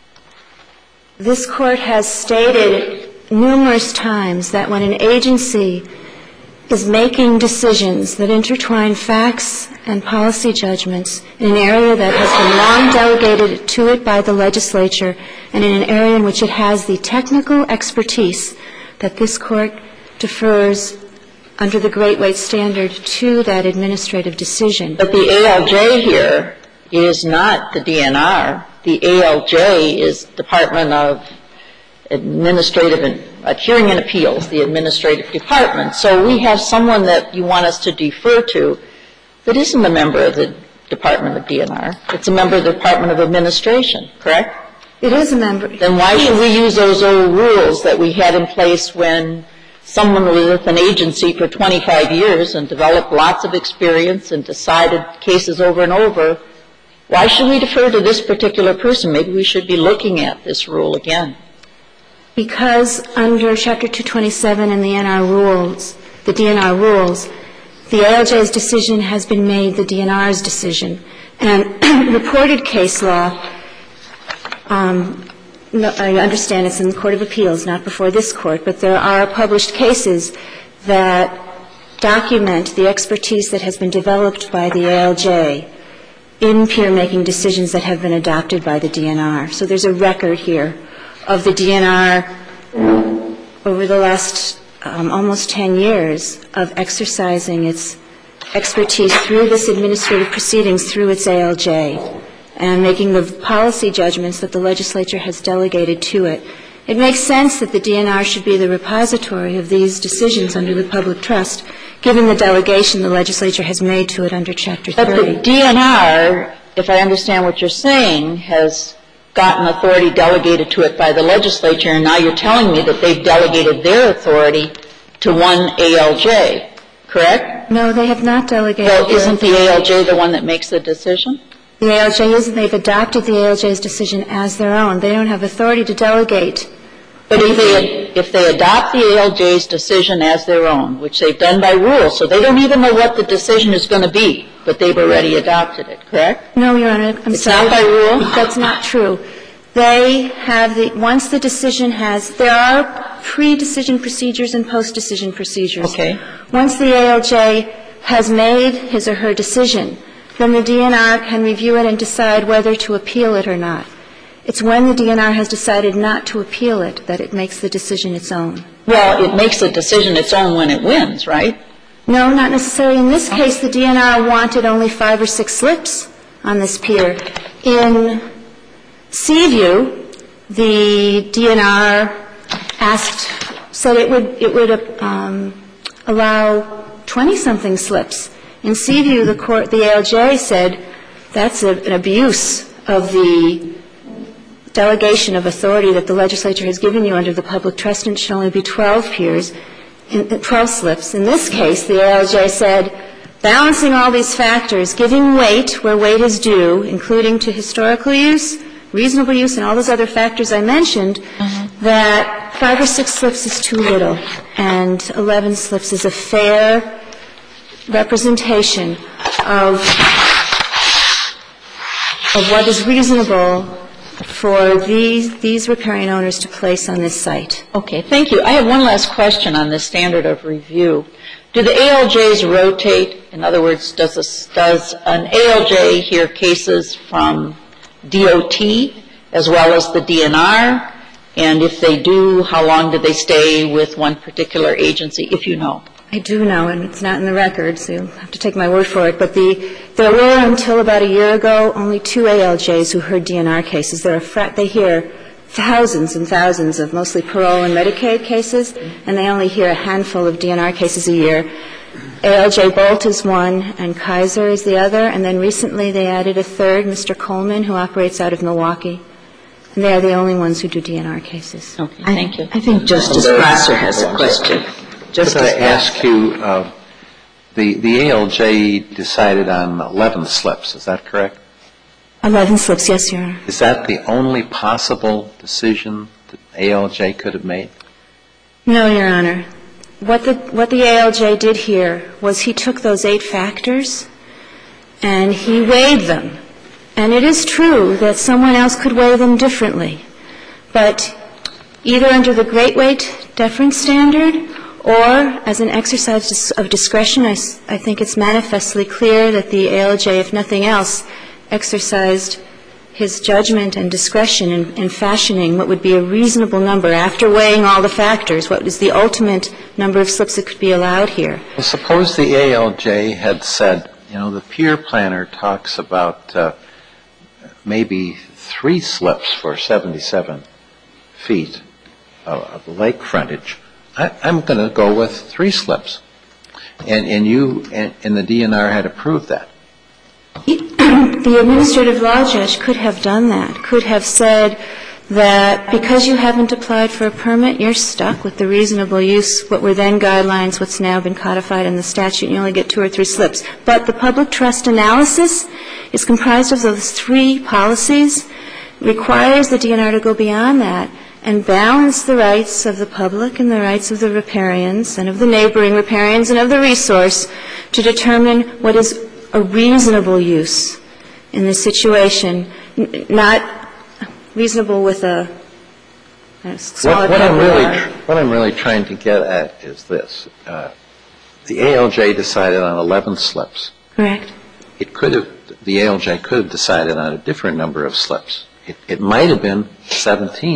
This court has stated numerous times that when an agency is making decisions that intertwine facts and policy judgments in an area that has been long delegated to it by the legislature and in an area in which it has the technical expertise, that this court defers under the great weight standard to that administrative decision. But the A L J here is not the D N R. The A L J is Department of Administrative and uh, Hearing and Appeals, the administrative department. So we have someone that you want us to defer to that isn't a member of the Department of D N R. It's a member of the Department of Administration, correct? It is a member. Then why should we use those old rules that we had in place when someone was with an agency for twenty-five years and developed lots of experience and decided cases over and over? Why should we defer to this particular person? Maybe we should be looking at this rule again. Because under Chapter two twenty-seven and the N R rules, the D N R rules, the A L J's decision has been made the D N R's decision. And reported case law, um, no, I understand it's in the Court of Appeals, not before this court, but there are published cases that document the expertise that has been developed by the A L J in peer-making decisions that have been adopted by the D N R. So there's a record here of the D N R over the last um, almost ten years of exercising its expertise through this administrative proceedings through its A L J and making the policy judgments that the legislature has delegated to it. It makes sense that the D N R should be the repository of these decisions under the public trust, given the delegation the legislature has made to it under Chapter thirty. But the D N R, if I understand what you're saying, has gotten authority delegated to it by the legislature, and now you're telling me that they've delegated their authority to one A L J, correct? No, they have not delegated. Well, isn't the A L J the one that makes the decision? The A L J isn't. They've adopted the A L J's decision as their own. They don't have authority to delegate. But if they, if they adopt the A L J's decision as their own, which they've done by rule, so they don't even know what the decision is going to be, but they've already adopted it, correct? No, Your Honor. I'm it's sorry. It's not by rule? That's not true. They have the, once the decision has, there are pre-decision procedures and post-decision procedures. Okay. Once the A L J has made his or her decision, then the D N R can review it and decide whether to appeal it or not. It's when the D N R has decided not to appeal it that it makes the decision its own. Well, it makes the decision its own when it wins, right? No, not necessarily. In this case, the D N R wanted only five or six slips on this pier. In Seaview, the D N R asked, said it would, it would um, allow twenty-something slips. In Seaview, the court, the A L J said that's a, an abuse of the delegation of authority that the legislature has given you under the public trust, and it should only be twelve piers, twelve slips. In this case, the A L J said, balancing all these factors, giving weight where weight is due, including to historical use, reasonable use, and all those other factors I mentioned, mm-hmm. that five or six slips is too little, and eleven slips is a fair representation of, of what is reasonable for these, these riparian owners to place on this site. Okay, thank you. I have one last question on this standard of review. Do the A L Js rotate? In other words, does, a, does an A L J hear cases from D O T as well as the D N R? And if they do, how long do they stay with one particular agency, if you know? I do know, and it's not in the record, so you'll have to take my word for it. But the, there were, until about a year ago, only two A L Js who heard D N R cases. There are fra- they hear thousands and thousands of mostly parole and Medicaid cases, and they only hear a handful of D N R cases a year. A L J Bolt is one, and Kaiser is the other. And then recently they added a third, Mister Coleman, who operates out of Milwaukee. And they are the only ones who do D N R cases. Okay, thank you. I think Justice Glasser has a question. Just to ask you, uh, the, the A L J decided on eleven slips, is that correct? eleven slips, yes, Your Honor. Is that the only possible decision that A L J could have made? No, Your Honor. What the, what the A L J did here was he took those eight factors and he weighed them. And it is true that someone else could weigh them differently. But either under the great weight deference standard or as an exercise of discretion, I, I think it's manifestly clear that the A L J, if nothing else, exercised his judgment and discretion in, in fashioning what would be a reasonable number after weighing all the factors, what is the ultimate number of slips that could be allowed here. Well, suppose the A L J had said, you know, the pier planner talks about uh, maybe three slips for seventy-seven feet of, of lake frontage. I, I'm going to go with three slips. And, and you and, and the D N R had approved that. The administrative law judge could have done that, could have said that because you haven't applied for a permit, you're stuck with the reasonable use, what were then guidelines, what's now been codified in the statute, and you only get two or three slips. But the public trust analysis is comprised of those three policies, requires the D N R to go beyond that and balance the rights of the public and the rights of the riparians and of the neighboring riparians and of the resource to determine what is a reasonable use in this situation, n- not reasonable with a, a solid what, what I'm really what I'm really trying to get at is this: uh, the A L J decided on eleven slips. Correct. It could have the A L J could have decided on a different number of slips. It, it might have been seventeen,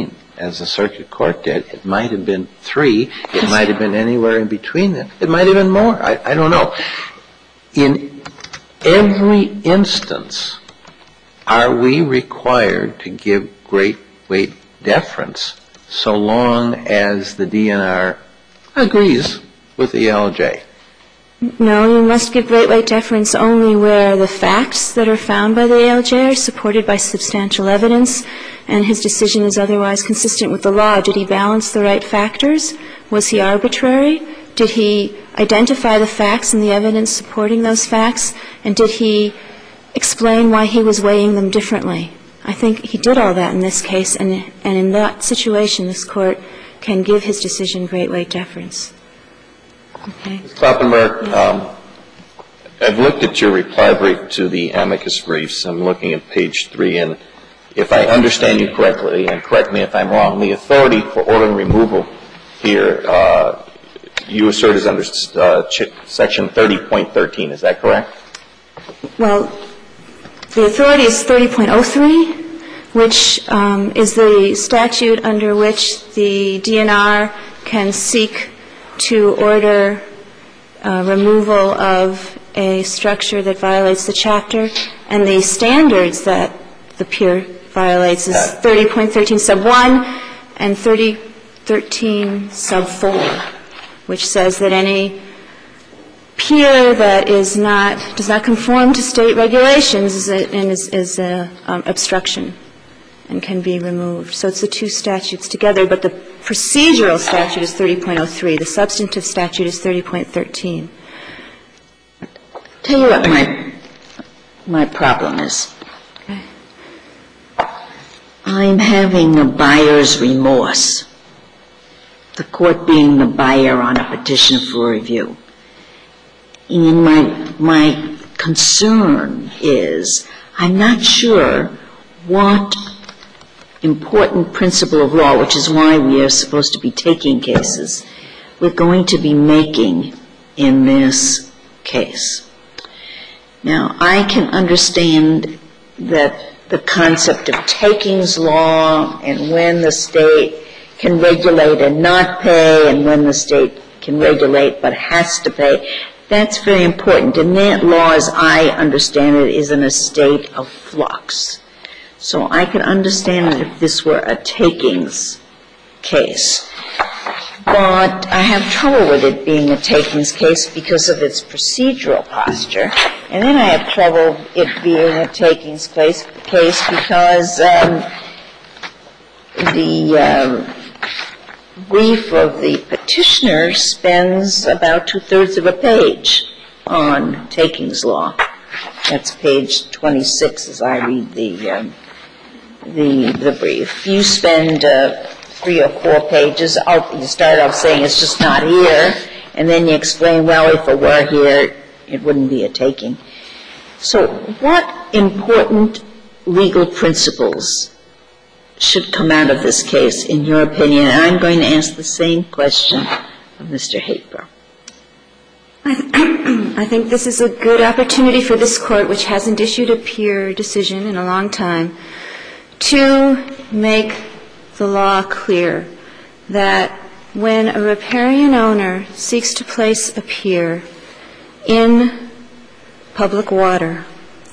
as the circuit court did. It might have been three. It might have been anywhere in between them. It might have been more. I, I don't know. In every instance, are we required to give great weight deference so long as the D N R agrees with the A L J? No, you must give great weight deference only where the facts that are found by the A L J are supported by substantial evidence and his decision is otherwise consistent with the law. Did he balance the right factors? Was he arbitrary? Did he identify the facts and the evidence supporting those facts? And did he explain why he was weighing them differently? I think he did all that in this case, and, and in that situation, this Court can give his decision great weight deference. Okay. Miz Kloppenberg, yes. um, I've looked at your reply brief to the amicus briefs. I'm looking at page three, and if I understand you correctly, and correct me if I'm wrong, the authority for ordering removal here, uh, you assert is under uh, ch- section thirty point thirteen. Is that correct? Well, the authority is thirty point oh three, which um, is the statute under which the D N R can seek to order uh, removal of a structure that violates the chapter, and the standards that the peer violates is thirty point thirteen sub one and thirty thirteen sub four, which says that any peer that is not does not conform to state regulations is a, and is, is a um, obstruction and can be removed. So it's the two statutes together, but the procedural statute is thirty point oh three. The substantive statute is thirty point thirteen. Tell you what my my problem is. Okay. I'm having a buyer's remorse. The court being the buyer on a petition for review. And my my concern is I'm not sure what important principle of law, which is why we are supposed to be taking cases, we're going to be making in this case. Now, I can understand that the concept of takings law and when the state can regulate and not pay and when the state can regulate but has to pay, that's very important. And that law, as I understand it, is in a state of flux. So I can understand it if this were a takings case. But I have trouble with it being a takings case because of its procedural posture. And then I have trouble it being a takings case, case because um, the uh, brief of the petitioner spends about two-thirds of a page on takings law. That's page twenty-six as I read the um, the the brief. You spend uh, three or four pages. Out, you start off saying it's just not here, and then you explain, well, if it were here, it wouldn't be a taking. So what important legal principles should come out of this case, in your opinion? And I'm going to ask the same question of Mister Haper. I, th- I think this is a good opportunity for this Court, which hasn't issued a peer decision in a long time, to make the law clear that when a riparian owner seeks to place a pier in public water,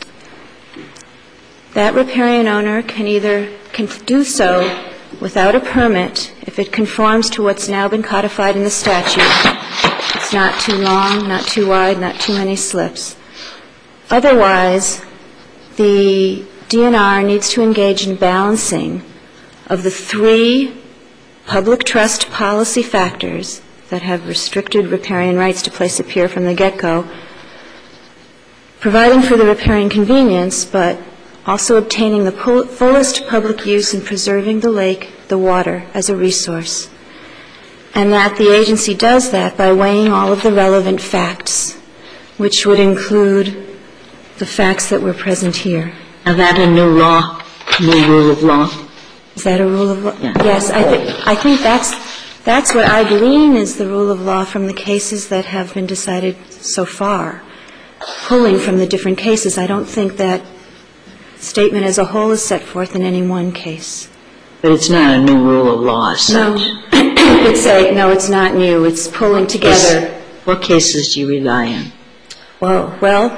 that riparian owner can either can do so without a permit if it conforms to what's now been codified in the statute. It's not too long, not too wide, not too many slips. Otherwise, the D N R needs to engage in balancing of the three public trust policy factors that have restricted riparian rights to place a pier from the get-go, providing for the riparian convenience, but also obtaining the pu- fullest public use and preserving the lake, the water, as a resource. And that the agency does that by weighing all of the relevant facts, which would include the facts that were present here. Is that a new law, new rule of law? Is that a rule of law? Yeah. Yes, I, th- I think that's that's what I glean is the rule of law from the cases that have been decided so far, pulling from the different cases. I don't think that statement as a whole is set forth in any one case. But it's not a new rule of law as No. such. It's a, no, it's not new. It's pulling together. What cases do you rely on? Well, well,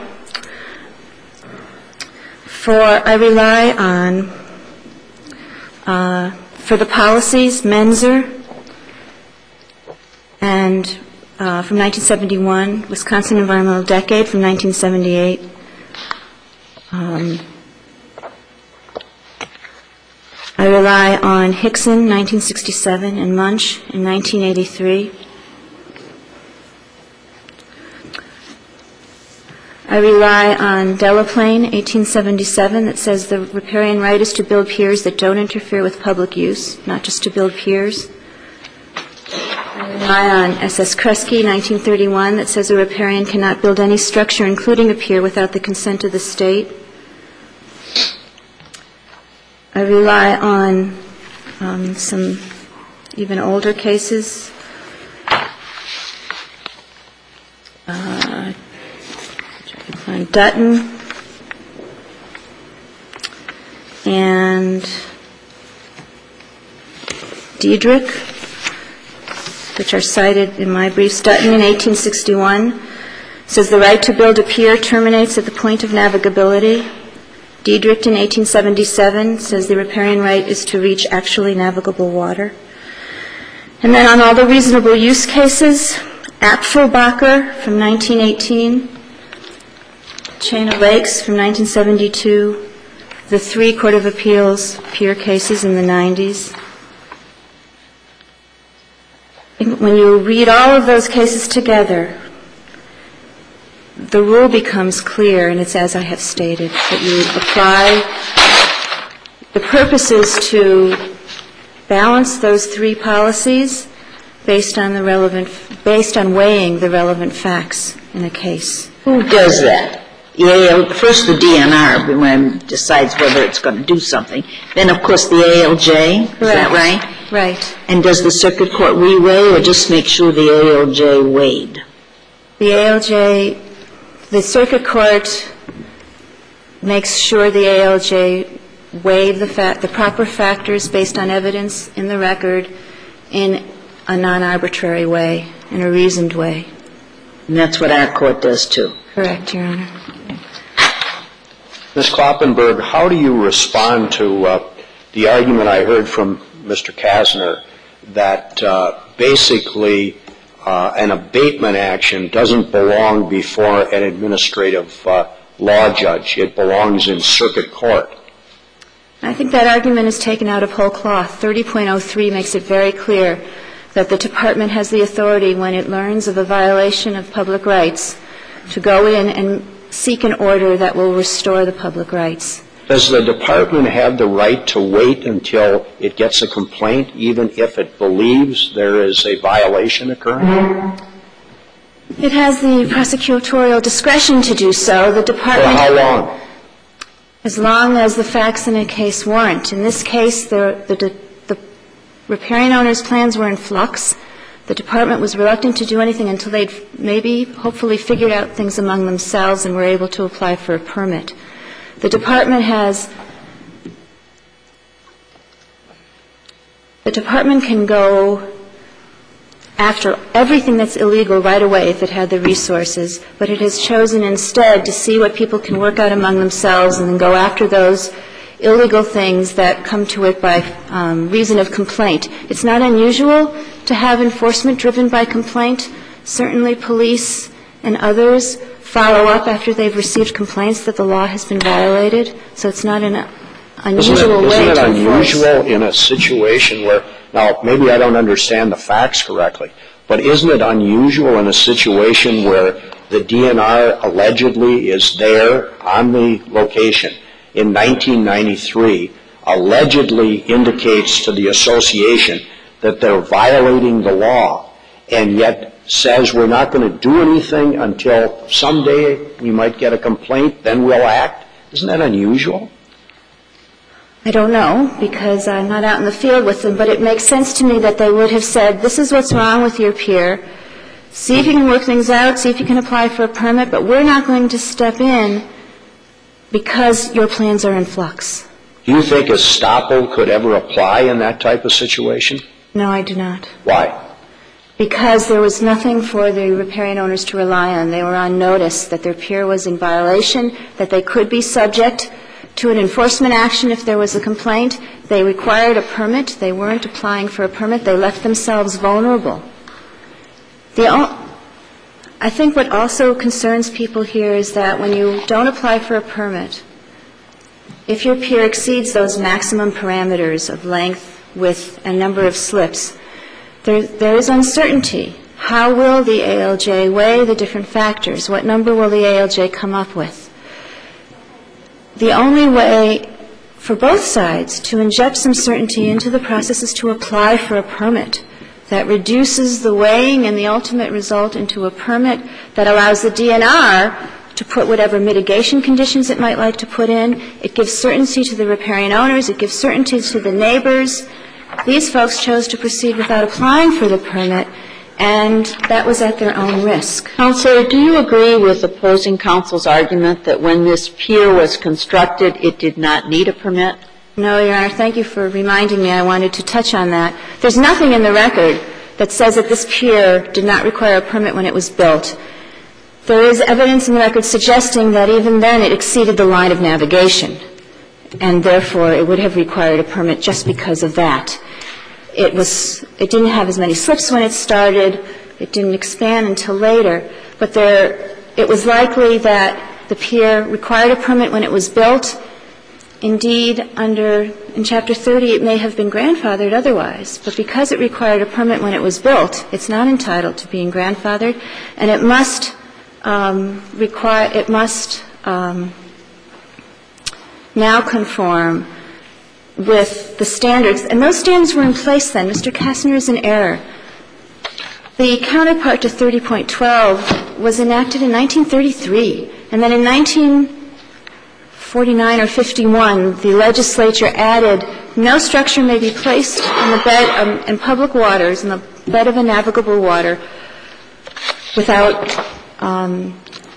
for, I rely on, uh, for the policies, Menzer, and uh, from nineteen seventy-one, Wisconsin Environmental Decade from nineteen seventy-eight. Um, I rely on Hickson, nineteen sixty-seven, and Munch in nineteen eighty-three. I rely on Delaplane, eighteen seventy-seven, that says the riparian right is to build piers that don't interfere with public use, not just to build piers. I rely on S S Kresge, nineteen thirty-one, that says a riparian cannot build any structure, including a pier, without the consent of the state. I rely on um, some even older cases. Uh, on Dutton and Diedrich, which are cited in my briefs. Dutton in eighteen sixty-one says the right to build a pier terminates at the point of navigability. Diedrich in eighteen seventy-seven says the riparian right is to reach actually navigable water. And then on all the reasonable use cases, Apfelbacher from nineteen eighteen, Chain of Lakes from nineteen seventy-two, the three Court of Appeals pier cases in the nineties. When you read all of those cases together, the rule becomes clear, and it's as I have stated, that you apply. The purpose is to balance those three policies based on the relevant, based on weighing the relevant facts in a case. Who does that? The A L, first the D N R when decides whether it's going to do something. Then, of course, the A L J. Is that right? Right. And does the circuit court re-weigh or just make sure the A L J weighed? The A L J, the circuit court makes sure the A L J weighed the fact, the proper factors based on evidence in the record in a non-arbitrary way, in a reasoned way. And that's what our court does, too. Correct, Your Honor. Miz Kloppenberg, how do you respond to uh, the argument I heard from Mister Kasner that uh, basically uh, an abatement action doesn't belong before an administrative uh, law judge? It belongs in circuit court. I think that argument is taken out of whole cloth. thirty point oh three makes it very clear that the department has the authority, when it learns of a violation of public rights, to go in and seek an order that will restore the public rights. Does the department have the right to wait until it gets a complaint, even if it believes there is a violation occurring? It has the prosecutorial discretion to do so. The department... For how long? As long as the facts in a case warrant. In this case, the, the, the riparian owner's plans were in flux. The department was reluctant to do anything until they'd maybe, hopefully, figured out things among themselves and were able to apply for a permit. The department has, the department can go after everything that's illegal right away if it had the resources, but it has chosen instead to see what people can work out among themselves and then go after those illegal things that come to it by um, reason of complaint. It's not unusual to have enforcement driven by complaint. Certainly police and others follow up after they've received complaints that the law has been violated. So it's not an unusual way to enforce. Isn't it unusual in a situation where, now maybe I don't understand the facts correctly, but isn't it unusual in a situation where the D N R allegedly is there on the location in nineteen ninety-three, allegedly indicates to the association that they're violating the law, and yet says we're not going to do anything until someday we might get a complaint, then we'll act? Isn't that unusual? I don't know, because I'm not out in the field with them, but it makes sense to me that they would have said, this is what's wrong with your pier. See if you can work things out, see if you can apply for a permit, but we're not going to step in because your plans are in flux. Do you think estoppel could ever apply in that type of situation? No, I do not. Why? Because there was nothing for the riparian owners to rely on. They were on notice that their pier was in violation, that they could be subject to an enforcement action if there was a complaint. They required a permit. They weren't applying for a permit. They left themselves vulnerable. The o- I think what also concerns people here is that when you don't apply for a permit, if your pier exceeds those maximum parameters of length, width, and number of slips, there, there is uncertainty. How will the A L J weigh the different factors? What number will the A L J come up with? The only way for both sides to inject some certainty into the process is to apply for a permit that reduces the weighing and the ultimate result into a permit that allows the D N R to put whatever mitigation conditions it might like to put in. It gives certainty to the riparian owners. It gives certainty to the neighbors. These folks chose to proceed without applying for the permit, and that was at their own risk. Counselor, do you agree with opposing counsel's argument that when this pier was constructed, it did not need a permit? No, Your Honor. Thank you for reminding me. I wanted to touch on that. There's nothing in the record that says that this pier did not require a permit when it was built. There is evidence in the record suggesting that even then it exceeded the line of navigation, and therefore it would have required a permit just because of that. It was, it didn't have as many slips when it started. It didn't expand until later. But there, it was likely that the pier required a permit when it was built. Indeed, under, in Chapter thirty, it may have been grandfathered otherwise. But because it required a permit when it was built, it's not entitled to being grandfathered, and it must um, require, it must um, now conform with the standards. And those standards were in place then. Mister Kastner is in error. The counterpart to thirty point twelve was enacted in nineteen thirty-three. And then in nineteen forty-nine or fifty-one, the legislature added, no structure may be placed in the bed, um, in public waters, in the bed of a navigable water, without um,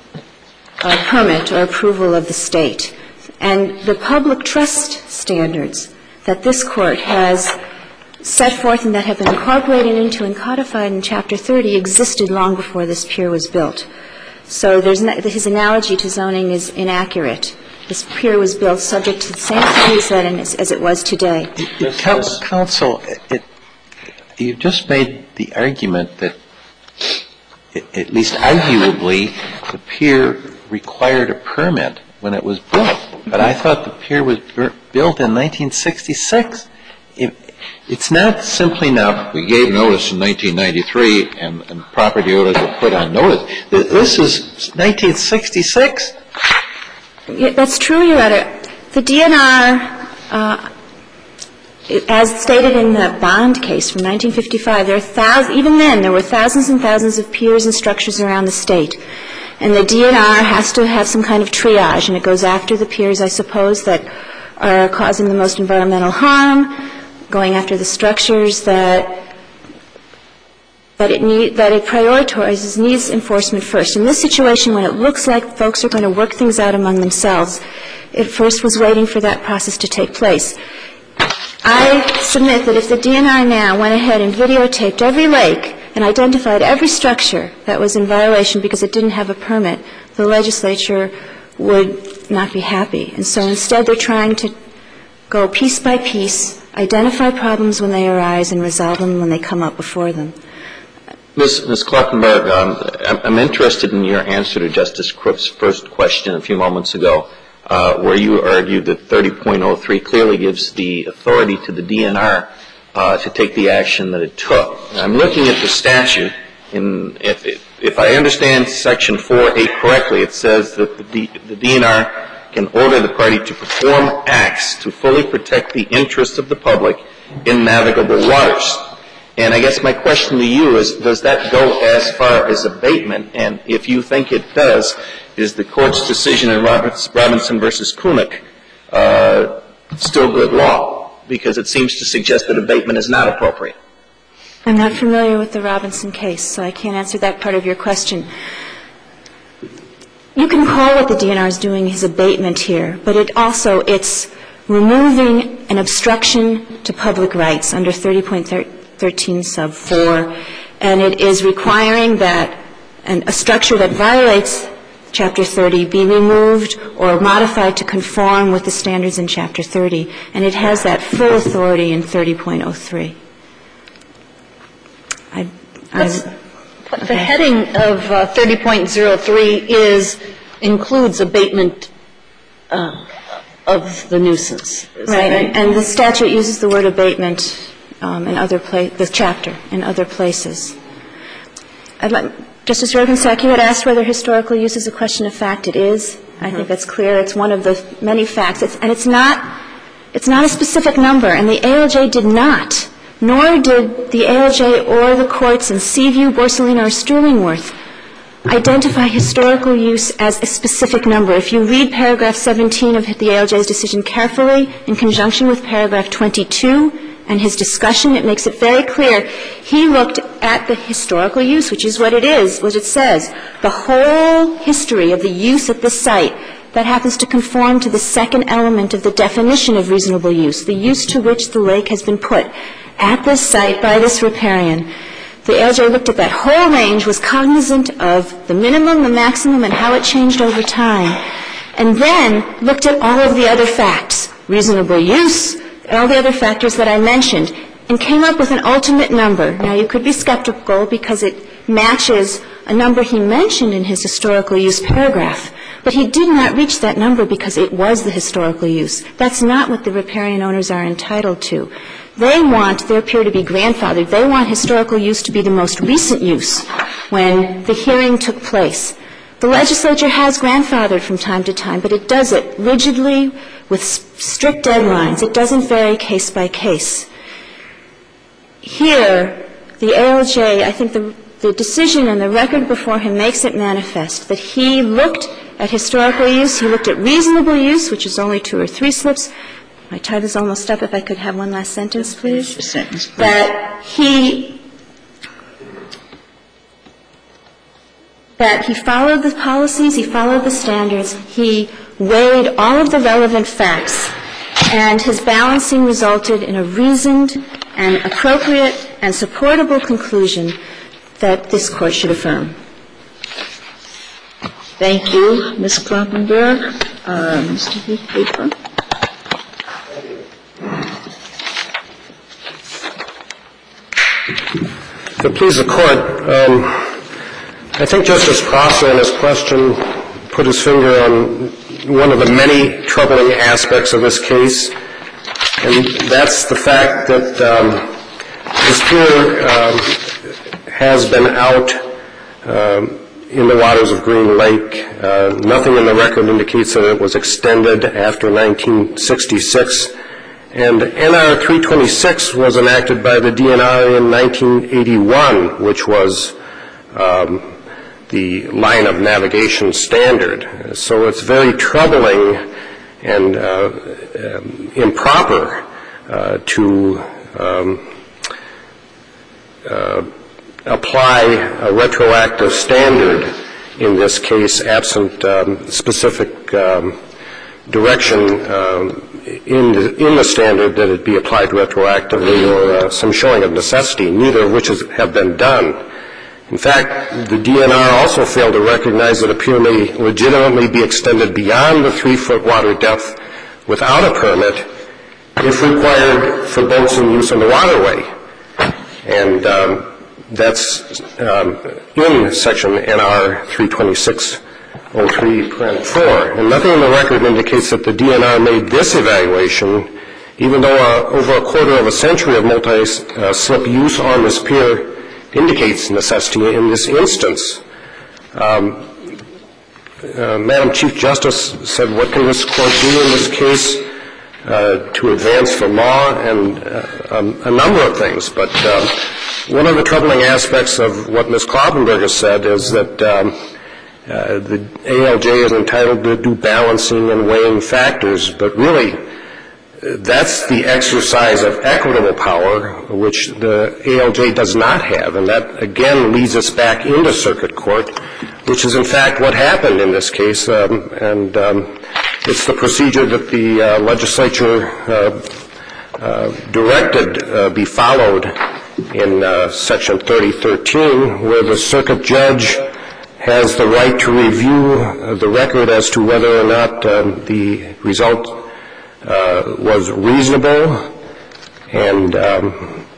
a permit or approval of the state. And the public trust standards that this Court has set forth and that have been incorporated into and codified in Chapter thirty existed long before this pier was built. So there's no, his analogy to zoning is inaccurate. This pier was built subject to the same standards as, as it was today. Counsel, it, you just made the argument that, at least arguably, the pier required a permit when it was built. But I thought the pier was built in nineteen sixty-six. It, it's not simply now. We gave notice in nineteen ninety-three, and, and property owners were put on notice. This is nineteen sixty-six. Yeah, that's true, Your Honor. The D N R, uh, as stated in the Bond case from nineteen fifty-five, there are thousands, even then, there were thousands and thousands of piers and structures around the state. And the D N R has to have some kind of triage, and it goes after the piers, I suppose, that are causing the most environmental harm, going after the structures that that it need, that it prioritizes needs enforcement first. In this situation, when it looks like folks are going to work things out among themselves, it first was waiting for that process to take place. I submit that if the D N R now went ahead and videotaped every lake and identified every structure that was in violation because it didn't have a permit, the legislature would not be happy. And so instead they're trying to go piece by piece, identify problems when they arise, and resolve them when they come up before them. Miz Miz Kloppenberg, um, I'm interested in your answer to Justice Crook's first question a few moments ago, uh, where you argued that thirty point oh three clearly gives the authority to the D N R uh, to take the action that it took. I'm looking at the statute, and if, if I understand Section four eight correctly, it says that the, D, the D N R can order the party to perform acts to fully protect the interests of the public in navigable waters. And I guess my question to you is, does that go as far as abatement? And if you think it does, is the Court's decision in Roberts, Robinson versus Kunuk uh, still good law? Because it seems to suggest that abatement is not appropriate. I'm not familiar with the Robinson case, so I can't answer that part of your question. You can call what the D N R is doing his abatement here, but it also, it's removing an obstruction to public rights under thirty point thirteen sub four, and it is requiring that an, a structure that violates Chapter thirty be removed or modified to conform with the standards in Chapter thirty, and it has that full authority in thirty point oh three. I, I, the heading of uh, thirty point oh three is includes abatement uh, of the nuisance. Is right, right, and the statute uses the word abatement um, in other pla- the chapter in other places. I'd like. Justice Rogensack, you had asked whether historical use is a question of fact. It is. I think that's clear. It's one of the many facts. It's, and it's not, it's not a specific number, and the A L J did not, nor did the A L J or the courts in Seaview, Borsellino, or Sterlingworth identify historical use as a specific number. If you read paragraph seventeen of the A L J's decision carefully, in conjunction with paragraph twenty-two, and his discussion, it makes it very clear. He looked at the historical use, which is what it is, what it says, the whole history of the use at this site that happens to conform to the second element of the definition of reasonable use, the use to which the lake has been put at this site by this riparian. The A L J looked at that whole range, was cognizant of the minimum, the maximum, and how it changed over time, and then looked at all of the other facts, reasonable use, and all the other factors that I mentioned, and came up with an ultimate number. Now, you could be skeptical because it matches a number he mentioned in his historical use paragraph, but he did not reach that number because it was the historical use. That's not what the riparian owners are entitled to. They want their pier to be grandfathered. They want historical use to be the most recent use when the hearing took place. The legislature has grandfathered from time to time, but it does it rigidly with strict deadlines. It doesn't vary case by case. Here, the A L J, I think the, the decision and the record before him makes it manifest that he looked at historical use, he looked at reasonable use, which is only two or three slips. My time is almost up. If I could have one last sentence, please. A sentence, please. That he that he followed the policies, he followed the standards, he weighed all of the relevant facts, and his balancing resulted in a reasoned and appropriate and supportable conclusion that this Court should affirm. Thank you, Miz Kloppenberg. Uh, Mister Haper. To please the Court, um, I think Justice Prosser in his question put his finger on one of the many troubling aspects of this case, and that's the fact that um, this pier um, has been out um, in the waters of Green Lake. Uh, nothing in the record indicates that it was extended after nineteen sixty-six. And N R three twenty-six was enacted by the D N R in nineteen eighty-one, which was um, the line of navigation standard. So it's very troubling and uh, um, improper uh, to um, uh, apply a retroactive standard in this case, absent um, specific um, direction um, in the, in the standard that it be applied retroactively or uh, some showing of necessity, neither of which has, have been done. In fact, the D N R also failed to recognize that a pier may legitimately be extended beyond the three-foot water depth without a permit if required for boats in use on the waterway. And um, that's um, in Section N R three twenty-six oh three point four. And nothing in the record indicates that the D N R made this evaluation, even though uh, over a quarter of a century of multi-slip use on this pier indicates necessity in this instance. Um, uh, Madam Chief Justice said, what can this Court do in this case uh, to advance the law? And uh, um, a number of things. But um, one of the troubling aspects of what Miz Kloppenberg has said is that um, uh, the A L J is entitled to do balancing and weighing factors, but really that's the exercise of equitable power, which the A L J does not have, and that again leads us back into circuit court, which is in fact what happened in this case. Um, and um, It's the procedure that the uh, legislature uh, uh, directed uh, be followed in uh, Section thirty thirteen, where the circuit judge has the right to review uh, the record as to whether or not um, the result uh, was reasonable and um,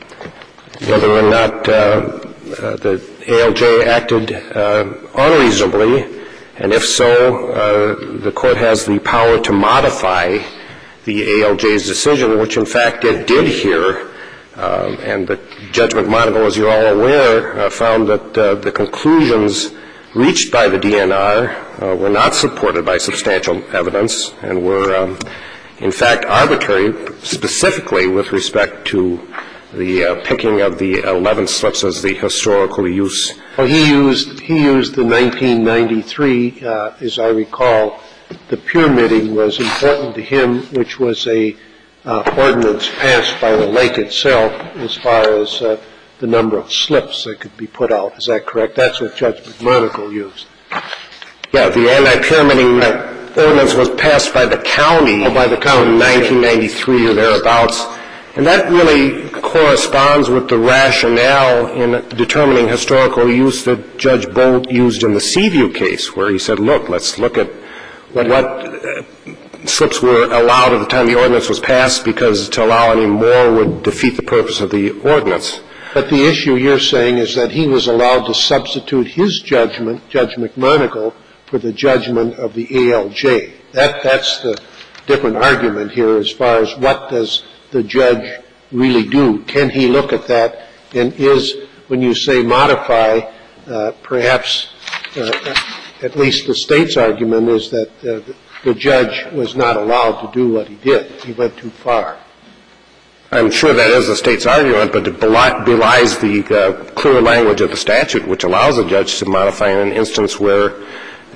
whether or not uh, uh, the A L J acted uh, unreasonably. And if so, uh, the court has the power to modify the A L J's decision, which in fact it did here. Uh, and the Judge McMonigle, as you're all aware, uh, found that uh, the conclusions reached by the D N R uh, were not supported by substantial evidence and were, um, in fact, arbitrary, specifically with respect to the uh, picking of the eleven slips as the historical use. Well, he used he used the nineteen ninety-three, uh, as I recall, the pyramiding was important to him, which was a uh, ordinance passed by the lake itself as far as uh, the number of slips that could be put out. Is that correct? That's what Judge McMonigle used. Yeah, the anti-pyramiding right. ordinance was passed by the county, oh, by the county in nineteen ninety-three or thereabouts. And that really corresponds with the rationale in determining historical use that Judge Bolt used in the Seaview case, where he said, look, let's look at what, what uh, slips were allowed at the time the ordinance was passed, because to allow any more would defeat the purpose of the ordinance. But the issue you're saying is that he was allowed to substitute his judgment, Judge McMonigle, for the judgment of the A L J. That, that's the different argument here as far as what does the judge really do. Can he look at that, and is, when you say modify, uh, perhaps uh, at least the state's argument is that uh, the judge was not allowed to do what he did. He went too far. I'm sure that is the state's argument, but it belies the uh, clear language of the statute, which allows a judge to modify in an instance where uh,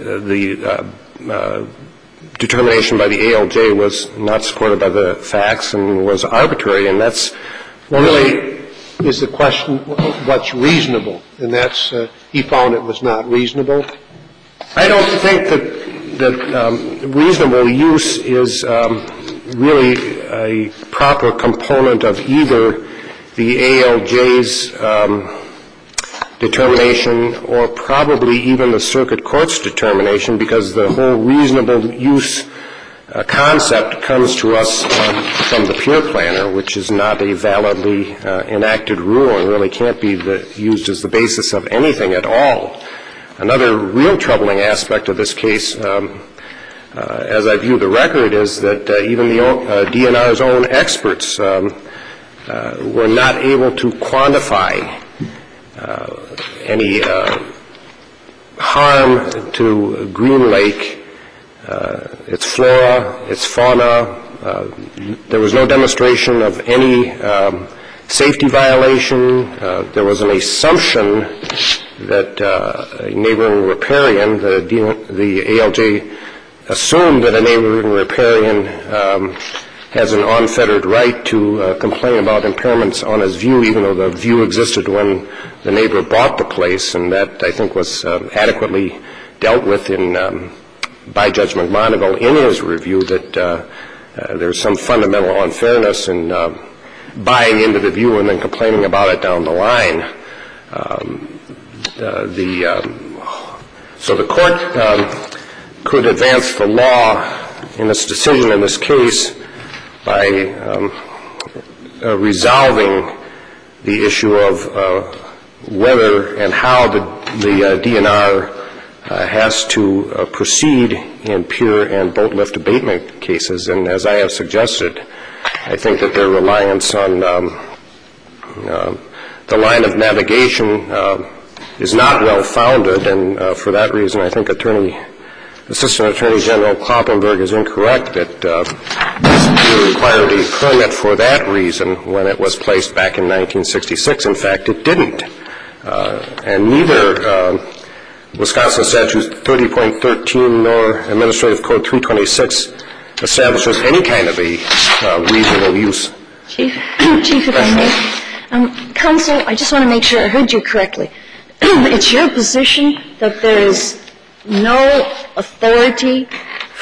the uh, uh, determination by the A L J was not supported by the facts and was arbitrary, and that's well, really is the question what's reasonable, and that's uh, he found it was not reasonable. I don't think that that um, reasonable use is um, really a proper component of either the A L J's um, determination or probably even the circuit court's determination, because the whole reasonable use uh, concept comes to us um, from the Peer Planner, which is not a validly uh, enacted rule and really can't be the, used as the basis of anything at all. Another real troubling aspect of this case, um, uh, as I view the record, is that uh, even the uh, D N R's own experts um, uh, were not able to quantify Uh, any uh, harm to Green Lake, uh, its flora, its fauna. Uh, there was no demonstration of any um, safety violation. Uh, there was an assumption that uh, a neighboring riparian, the, the A L J assumed that a neighboring riparian um, has an unfettered right to uh, complain about impairments on his view, even though the view existed when the neighbor bought the place, and that, I think, was uh, adequately dealt with in, um, by Judge McMonigle in his review, that uh, uh, there's some fundamental unfairness in uh, buying into the view and then complaining about it down the line. Um, uh, the, um, so the court um, could advance the law in its decision in this case by um, uh, resolving the issue of uh, whether and how the, the uh, D N R uh, has to uh, proceed in pier and boat lift abatement cases. And as I have suggested, I think that their reliance on um, uh, the line of navigation uh, is not well founded, and uh, for that reason I think Attorney Assistant Attorney General Kloppenberg is incorrect that uh, it required a permit for that reason when it was placed back in nineteen sixty-six. In fact, it didn't. Uh, and neither uh, Wisconsin Statute thirty point thirteen nor Administrative Code three twenty-six establishes any kind of a uh, reasonable use. Chief, Chief, if I may. Um, Counsel, I just want to make sure I heard you correctly. It's your position that there is no authority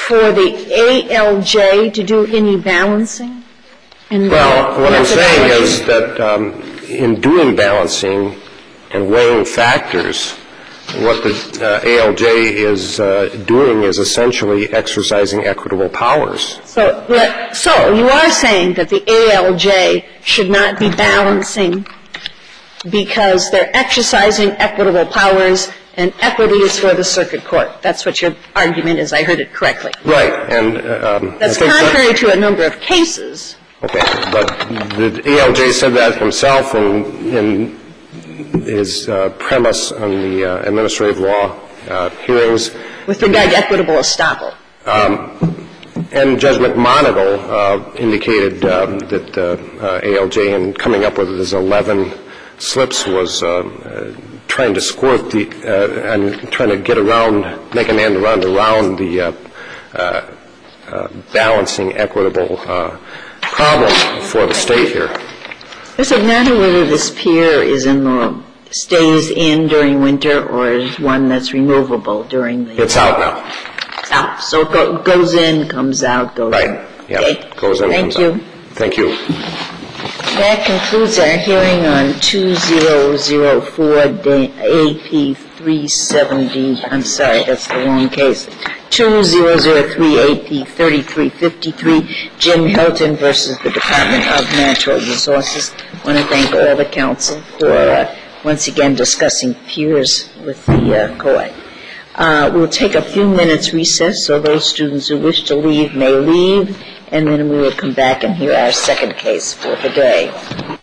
for the A L J to do any balancing? And well, what I'm saying is that um, in doing balancing and weighing factors, what the uh, A L J is uh, doing is essentially exercising equitable powers. So, so you are saying that the A L J should not be balancing because they're exercising equitable powers and equity is for the circuit court. That's what your argument is. I heard it correctly. Right. And um, that's contrary to a number of cases. Okay. But the A L J said that himself in, in his uh, premise on the uh, administrative law uh, hearings. With regard to equitable estoppel. Um, and Judge McMonigle uh, indicated um, that uh, uh, A L J in coming up with his eleven slips was uh, uh, trying to squirt the uh, and trying to get around, make an end around around the uh, uh, uh, balancing equitable uh, problem for the state here. Does it matter whether this pier is in the stays in during winter or is one that's removable during the? It's out now. It's out. So it go, goes in, comes out, goes right. in. Right. Yeah. Okay. Goes in. Thank comes you. Out. Thank you. That concludes our hearing on two thousand four A P three seventy. I'm sorry, that's the wrong case. two thousand three A P thirty-three fifty-three, Jim Hilton versus the Department of Natural Resources. I want to thank all the council for uh, once again discussing piers with the uh, court. Uh, we'll take a few minutes recess so those students who wish to leave may leave, and then we will come back and hear our second case for the day.